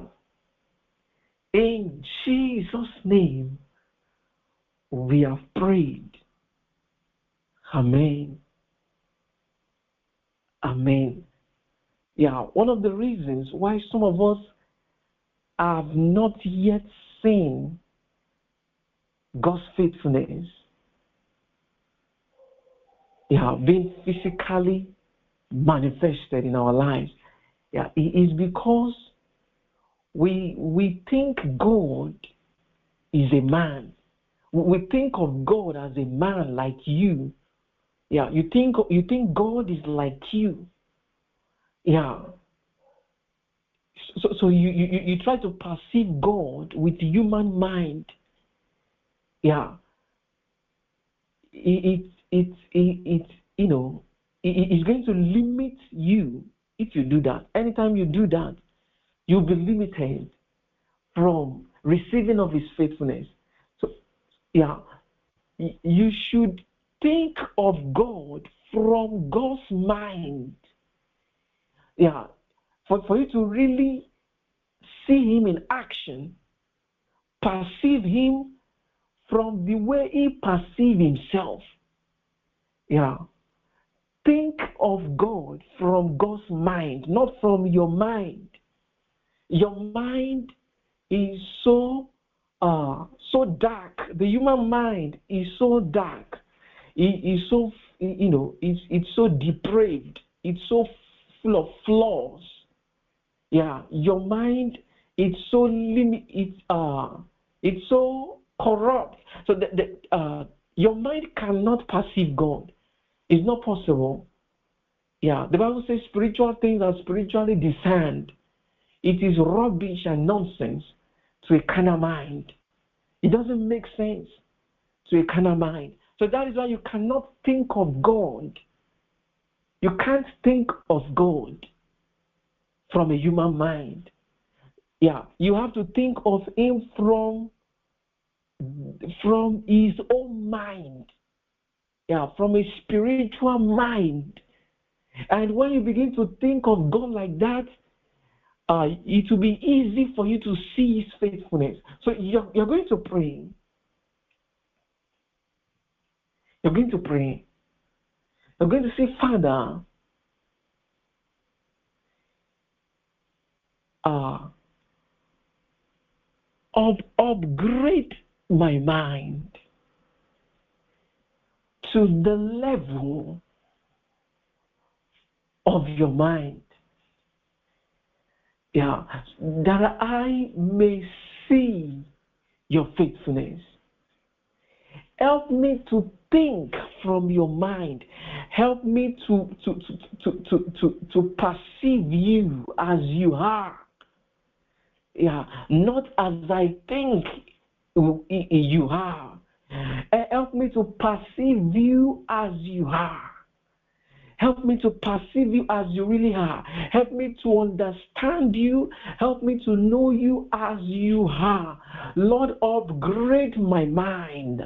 Speaker 1: In Jesus' name, we have prayed. Amen. Amen. Yeah, one of the reasons why some of us have not yet seen God's faithfulness, being physically manifested in our lives, it is because we think God is a man. We think of God as a man like you. Yeah, you think God is like you. Yeah. So you try to perceive God with human mind. Yeah. It's going to limit you if you do that. Anytime you do that, you'll be limited from receiving of his faithfulness. So, you should think of God from God's mind. Yeah, for you to really see him in action, perceive him from the way he perceives himself. Yeah. Think of God from God's mind, not from your mind. Your mind is so dark. The human mind is so dark. It is so it's so depraved. It's so full of flaws. Yeah, your mind it's so it's so corrupt. So your mind cannot perceive God. It's not possible. Yeah, the Bible says spiritual things are spiritually discerned. It is rubbish and nonsense to a carnal mind. It doesn't make sense to a carnal mind. So that is why you cannot think of God. You can't think of God from a human mind. Yeah, you have to think of him from his own mind. Yeah, from a spiritual mind. And when you begin to think of God like that, it will be easy for you to see his faithfulness. So you're going to pray. You're going to pray. You're going to say, Father, upgrade my mind to the level of your mind. Yeah, that I may see your faithfulness. Help me to think from your mind. Help me to perceive you as you are. Yeah, not as I think you are. Help me to perceive you as you are. Help me to perceive you as you really are. Help me to understand you. Help me to know you as you are. Lord, upgrade my mind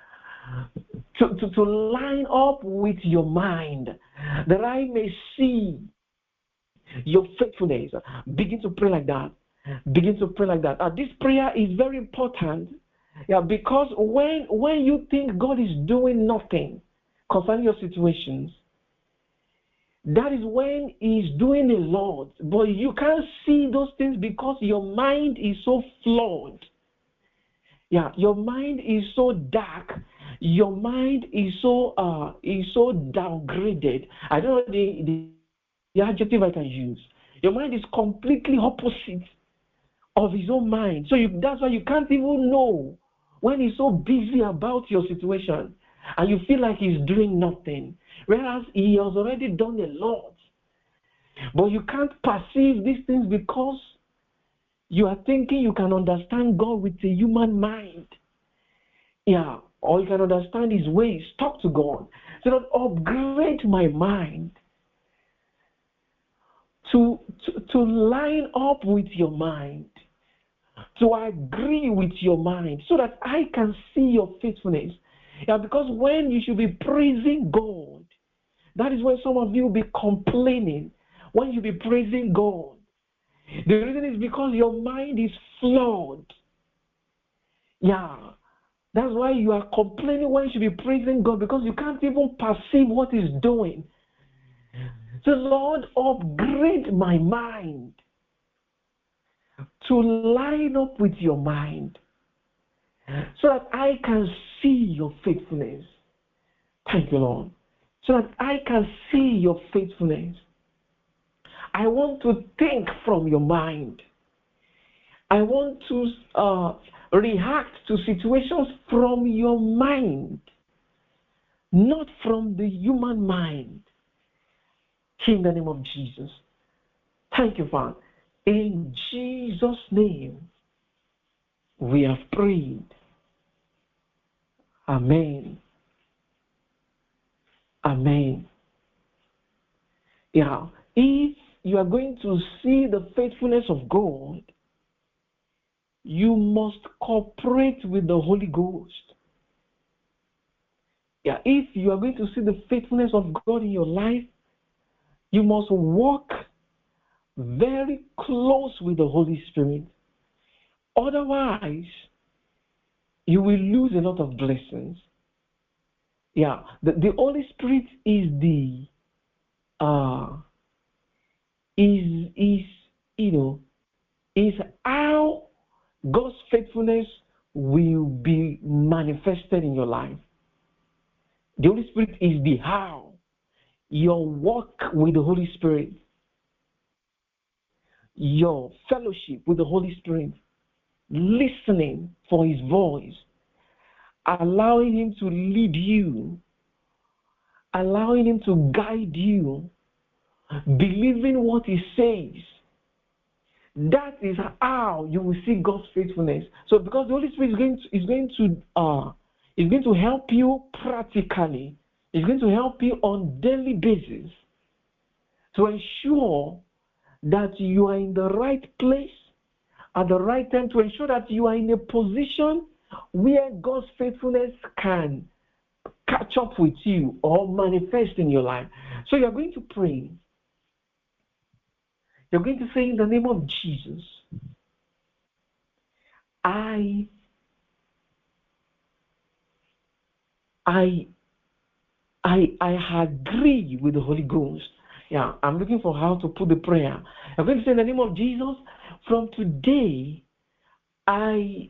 Speaker 1: to line up with your mind, that I may see your faithfulness. Begin to pray like that. Begin to pray like that. This prayer is very important. Yeah, because when you think God is doing nothing concerning your situations, that is when He's doing a lot. But you can't see those things because your mind is so flawed. Yeah, your mind is so dark. Your mind is so downgraded. I don't know the adjective I can use. Your mind is completely opposite of his own mind. So that's why you can't even know when he's so busy about your situation and you feel like he's doing nothing, whereas he has already done a lot. But you can't perceive these things because you are thinking you can understand God with a human mind. Yeah, or you can understand his ways. Talk to God. So that upgrade my mind to line up with your mind, to agree with your mind, so that I can see your faithfulness. Yeah, because when you should be praising God, that is when some of you will be complaining. When you be praising God, the reason is because your mind is flawed. Yeah, that's why you are complaining when you should be praising God, because you can't even perceive what He's doing. So Lord, upgrade my mind to line up with your mind, so that I can see your faithfulness. Thank you, Lord. So that I can see your faithfulness. I want to think from your mind. I want to react to situations from your mind, not from the human mind. In the name of Jesus. Thank you, Father. In Jesus' name, we have prayed. Amen. Amen. Yeah. If you are going to see the faithfulness of God, you must cooperate with the Holy Ghost. Yeah. If you are going to see the faithfulness of God in your life, you must walk very close with the Holy Spirit. Otherwise, you will lose a lot of blessings. Yeah, the Holy Spirit is the is how God's faithfulness will be manifested in your life. The Holy Spirit is the how. Your walk with the Holy Spirit, your fellowship with the Holy Spirit, listening for His voice, allowing Him to lead you, allowing Him to guide you, believing what He says. That is how you will see God's faithfulness. So, because the Holy Spirit is going to help you practically, is going to help you on daily basis to ensure that you are in the right place at the right time, to ensure that you are in a position where God's faithfulness can catch up with you or manifest in your life. So you're going to pray. You're going to say, in the name of Jesus, I agree with the Holy Ghost. Yeah, I'm looking for how to put the prayer. I'm going to say, in the name of Jesus, from today, I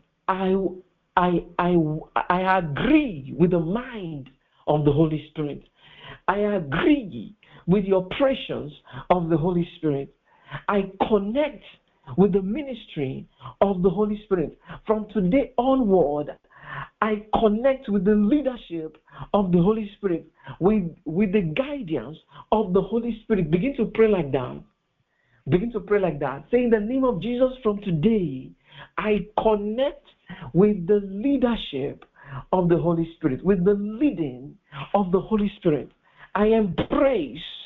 Speaker 1: agree with the mind of the Holy Spirit. I agree with your presence of the Holy Spirit. I connect with the ministry of the Holy Spirit. From today onward, I connect with the leadership of the Holy Spirit, with the guidance of the Holy Spirit. Begin to pray like that. Begin to pray like that. Say, in the name of Jesus, from today, I connect with the leadership of the Holy Spirit, with the leading of the Holy Spirit. I embrace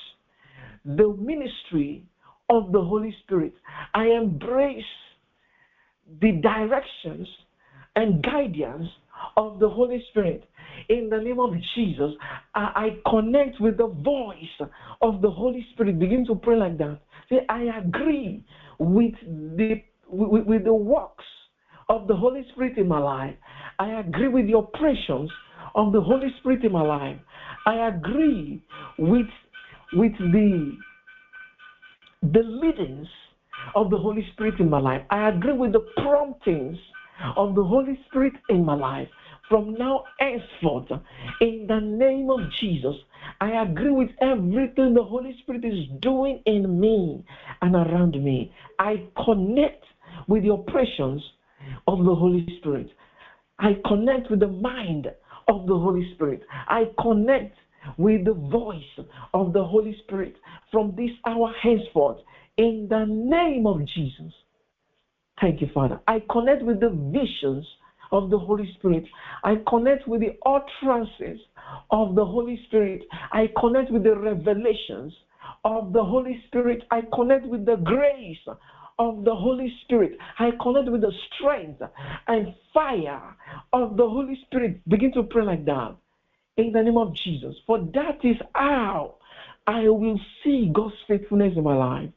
Speaker 1: the ministry of the Holy Spirit. I embrace the directions and guidance of the Holy Spirit. In the name of Jesus, I connect with the voice of the Holy Spirit. Begin to pray like that. Say, I agree with the works of the Holy Spirit in my life. I agree with the operations of the Holy Spirit in my life. I agree with the leadings of the Holy Spirit in my life. I agree with the promptings of the Holy Spirit in my life. From now henceforth, in the name of Jesus, I agree with everything the Holy Spirit is doing in me and around me. I connect with the operations of the Holy Spirit. I connect with the mind of the Holy Spirit. I connect with the voice of the Holy Spirit from this hour henceforth, in the name of Jesus. Thank you, Father. I connect with the visions of the Holy Spirit. I connect with the utterances of the Holy Spirit. I connect with the revelations of the Holy Spirit. I connect with the grace of the Holy Spirit. I connect with the strength and fire of the Holy Spirit. Begin to pray like that. In the name of Jesus. For that is how I will see God's faithfulness in my life.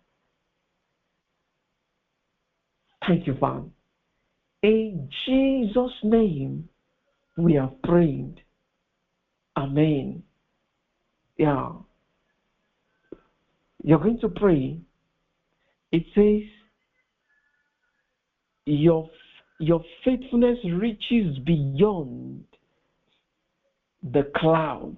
Speaker 1: Thank you, Father. In Jesus' name, we have prayed. Amen. Yeah. You're going to pray. It says, your faithfulness reaches beyond the clouds.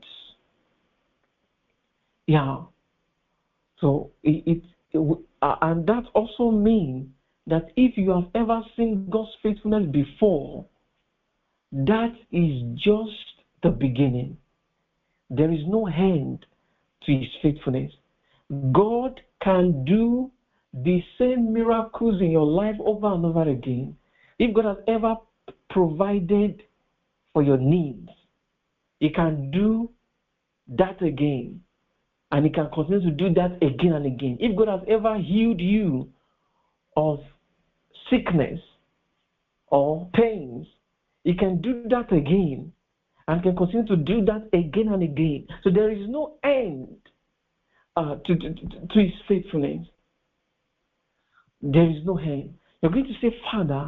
Speaker 1: Yeah. So and that also means that if you have ever seen God's faithfulness before, that is just the beginning. There is no end to his faithfulness. God can do the same miracles in your life over and over again. If God has ever provided for your needs, he can do that again. And he can continue to do that again and again. If God has ever healed you of sickness or pains, he can do that again and can continue to do that again and again. So there is no end to his faithfulness. There is no end. You're going to say, Father,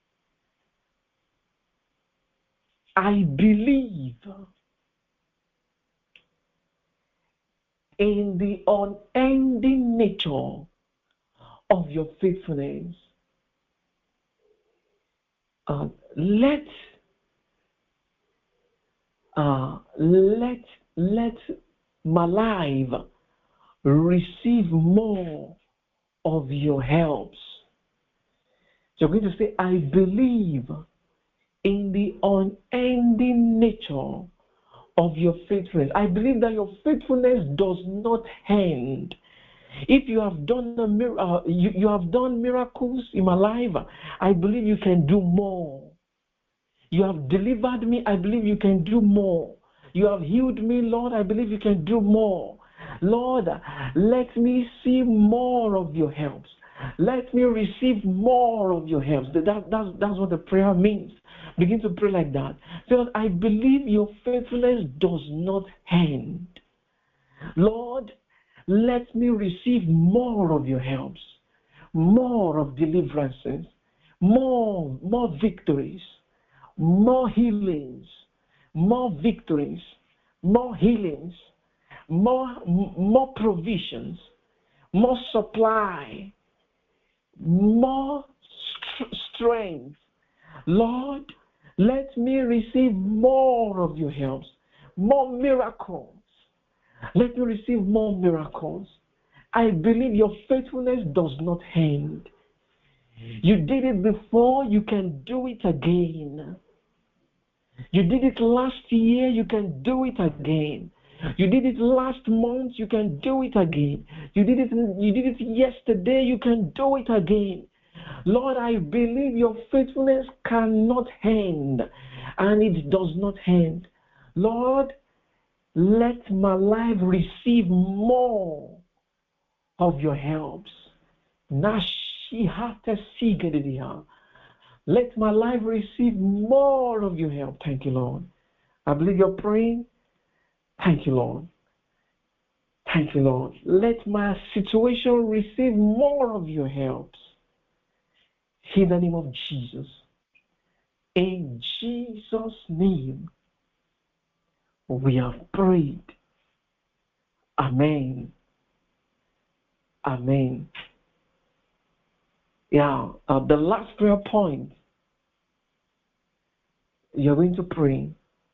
Speaker 1: I believe in the unending nature of your faithfulness. Let my life receive more of your helps. So you're going to say, I believe in the unending nature of your faithfulness. I believe that your faithfulness does not end. If you have done you have done miracles in my life, I believe you can do more. You have delivered me, I believe you can do more. You have healed me, Lord, I believe you can do more. Lord, let me see more of your helps. Let me receive more of your helps. That's what the prayer means. Begin to pray like that. So I believe your faithfulness does not end. Lord, let me receive more of your helps, more of deliverances, more victories, more healings, more victories, more healings, more provisions, more supply, more strength. Lord, let me receive more of your helps, more miracles. Let me receive more miracles. I believe your faithfulness does not end. You did it before, you can do it again. You did it last year, you can do it again. You did it last month, you can do it again. You did it yesterday, you can do it again. Lord, I believe your faithfulness cannot end, and it does not end. Lord, let my life receive more of your helps. Nashihatasigadidiha. Let my life receive more of your help. Thank you, Lord. I believe you're praying. Thank you, Lord. Thank you, Lord. Let my situation receive more of your helps. In the name of Jesus. In Jesus' name, we have prayed. Amen. Amen. Yeah, the last prayer point you're going to pray.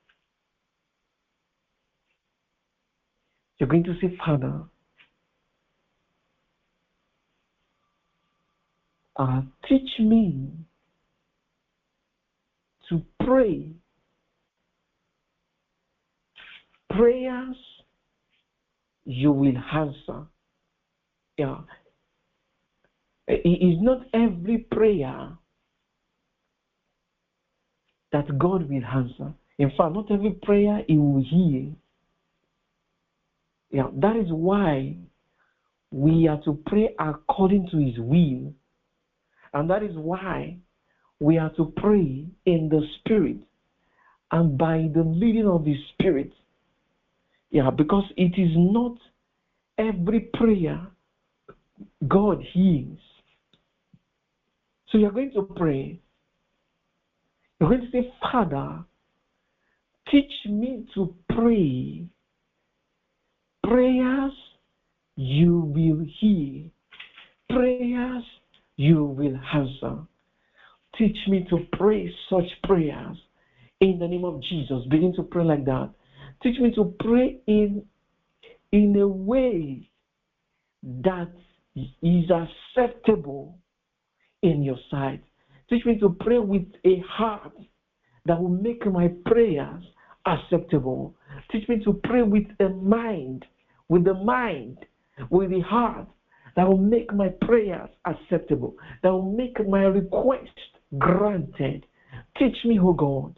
Speaker 1: You're going to say, Father, teach me to pray prayers you will answer. Yeah. It is not every prayer that God will answer. In fact, not every prayer He will hear. Yeah, that is why we are to pray according to His will. And that is why we are to pray in the Spirit and by the leading of the Spirit. Yeah, because it is not every prayer God hears. So you're going to pray. You're going to say, Father, teach me to pray prayers you will hear, prayers you will answer. Teach me to pray such prayers in the name of Jesus. Begin to pray like that. Teach me to pray in a way that is acceptable in your sight. Teach me to pray with a heart that will make my prayers acceptable. Teach me to pray with the mind, with the heart that will make my prayers acceptable, that will make my request granted. Teach me, oh God,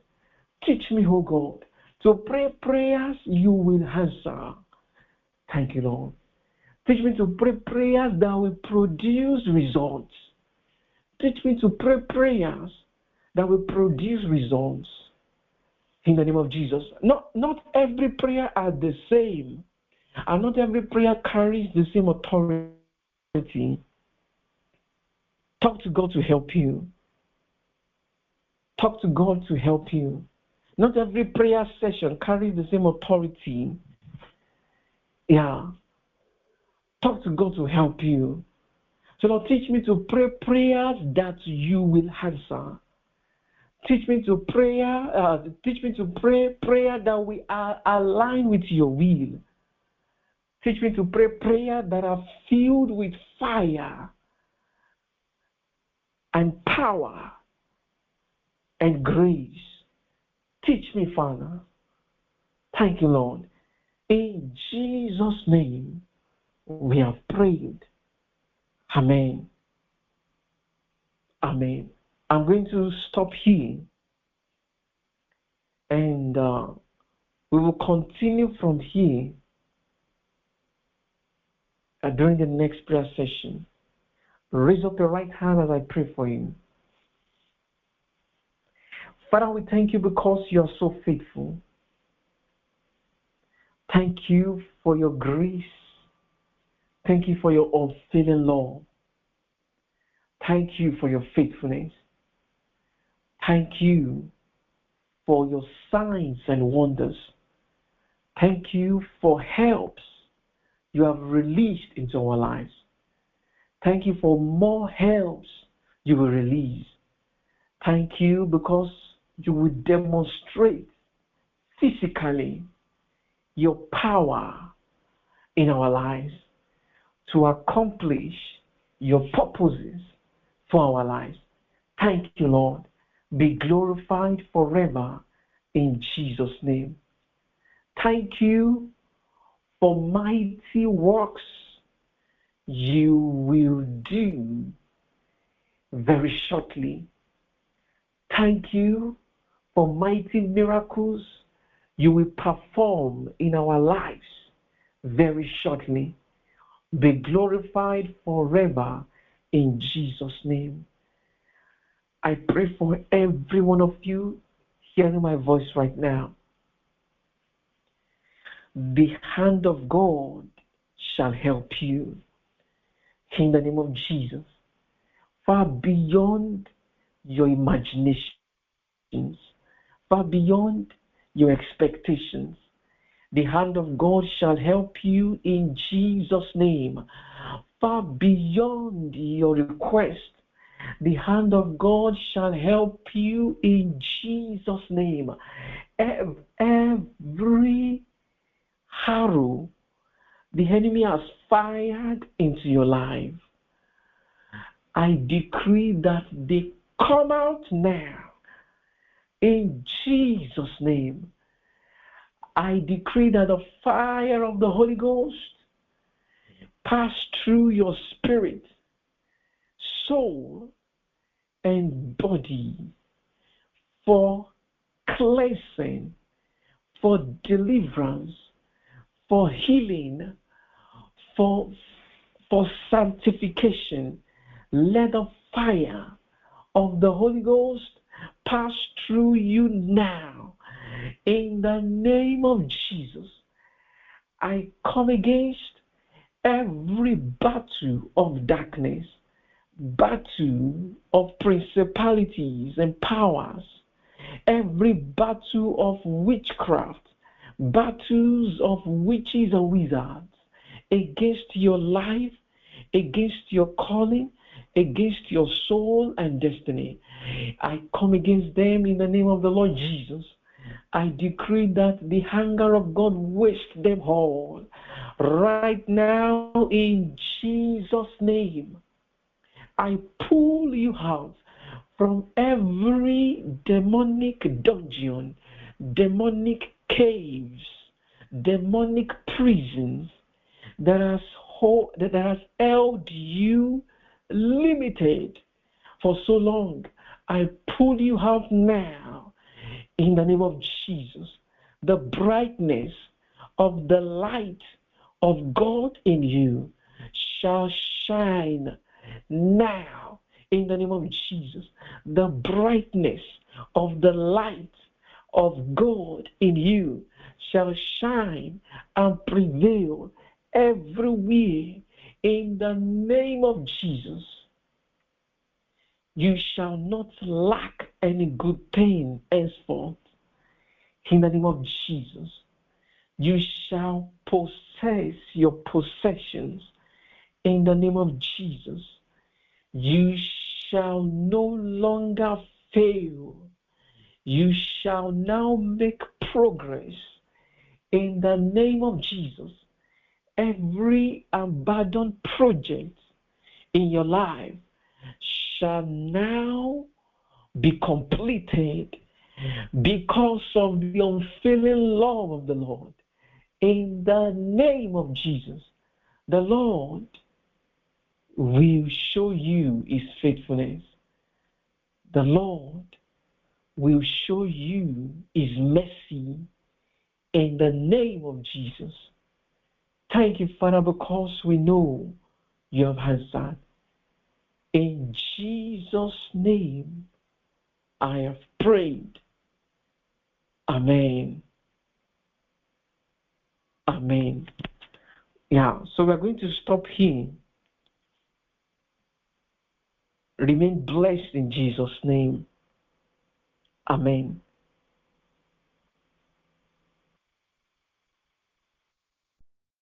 Speaker 1: to pray prayers you will answer. Thank you, Lord. Teach me to pray prayers that will produce results. Teach me to pray prayers that will produce results. In the name of Jesus. Not every prayer are the same. And not every prayer carries the same authority. Talk to God to help you. Talk to God to help you. Not every prayer session carries the same authority. Yeah. Talk to God to help you. So Lord, teach me to pray prayers that you will answer. Teach me to pray prayer that we are aligned with your will. Teach me to pray prayer that are filled with fire and power and grace. Teach me, Father. Thank you, Lord. In Jesus' name, we have prayed. Amen. Amen. I'm going to stop here. And we will continue from here during the next prayer session. Raise up your right hand as I pray for you. Father, we thank you because you are so faithful. Thank you for your grace. Thank you for your unfailing love. Thank you for your faithfulness. Thank you for your signs and wonders. Thank you for helps you have released into our lives. Thank you for more helps you will release. Thank you because you will demonstrate physically your power in our lives to accomplish your purposes for our lives. Thank you, Lord. Be glorified forever in Jesus' name. Thank you for mighty works you will do very shortly. Thank you for mighty miracles you will perform in our lives very shortly. be glorified forever in Jesus' name. I pray for every one of you hearing my voice right now. The hand of God shall help you in the name of Jesus, far beyond your imaginations, far beyond your expectations. The hand of God shall help you in Jesus' name, far beyond your request. The hand of God shall help you in Jesus' name. Every arrow the enemy has fired into your life, I decree that they come out now in Jesus' name. I decree that the fire of the Holy Ghost pass through your spirit, soul, and body for cleansing, for deliverance, for healing, for sanctification. Let the fire of the Holy Ghost pass through you now. In the name of Jesus, I come against every battle of darkness, battle of principalities and powers, every battle of witchcraft, battles of witches and wizards against your life, against your calling, against your soul and destiny. I come against them in the name of the Lord Jesus. I decree that the anger of God waste them all right now in Jesus' name. I pull you out from every demonic dungeon, demonic caves, demonic prisons that has held you limited for so long. I pull you out now in the name of Jesus. The brightness of the light of God in you shall shine now in the name of Jesus. The brightness of the light of God in you shall shine and prevail everywhere in the name of Jesus. You shall not lack any good thing henceforth in the name of Jesus. You shall possess your possessions in the name of Jesus. You shall no longer fail. You shall now make progress in the name of Jesus. Every abandoned project in your life shall now be completed because of the unfailing love of the Lord. In the name of Jesus, the Lord will show you his faithfulness. The Lord will show you his mercy in the name of Jesus. Thank you, Father, because we know you have answered. In Jesus' name, I have prayed. Amen. Amen. Yeah, so we're going to stop here. Remain blessed in Jesus' name. Amen.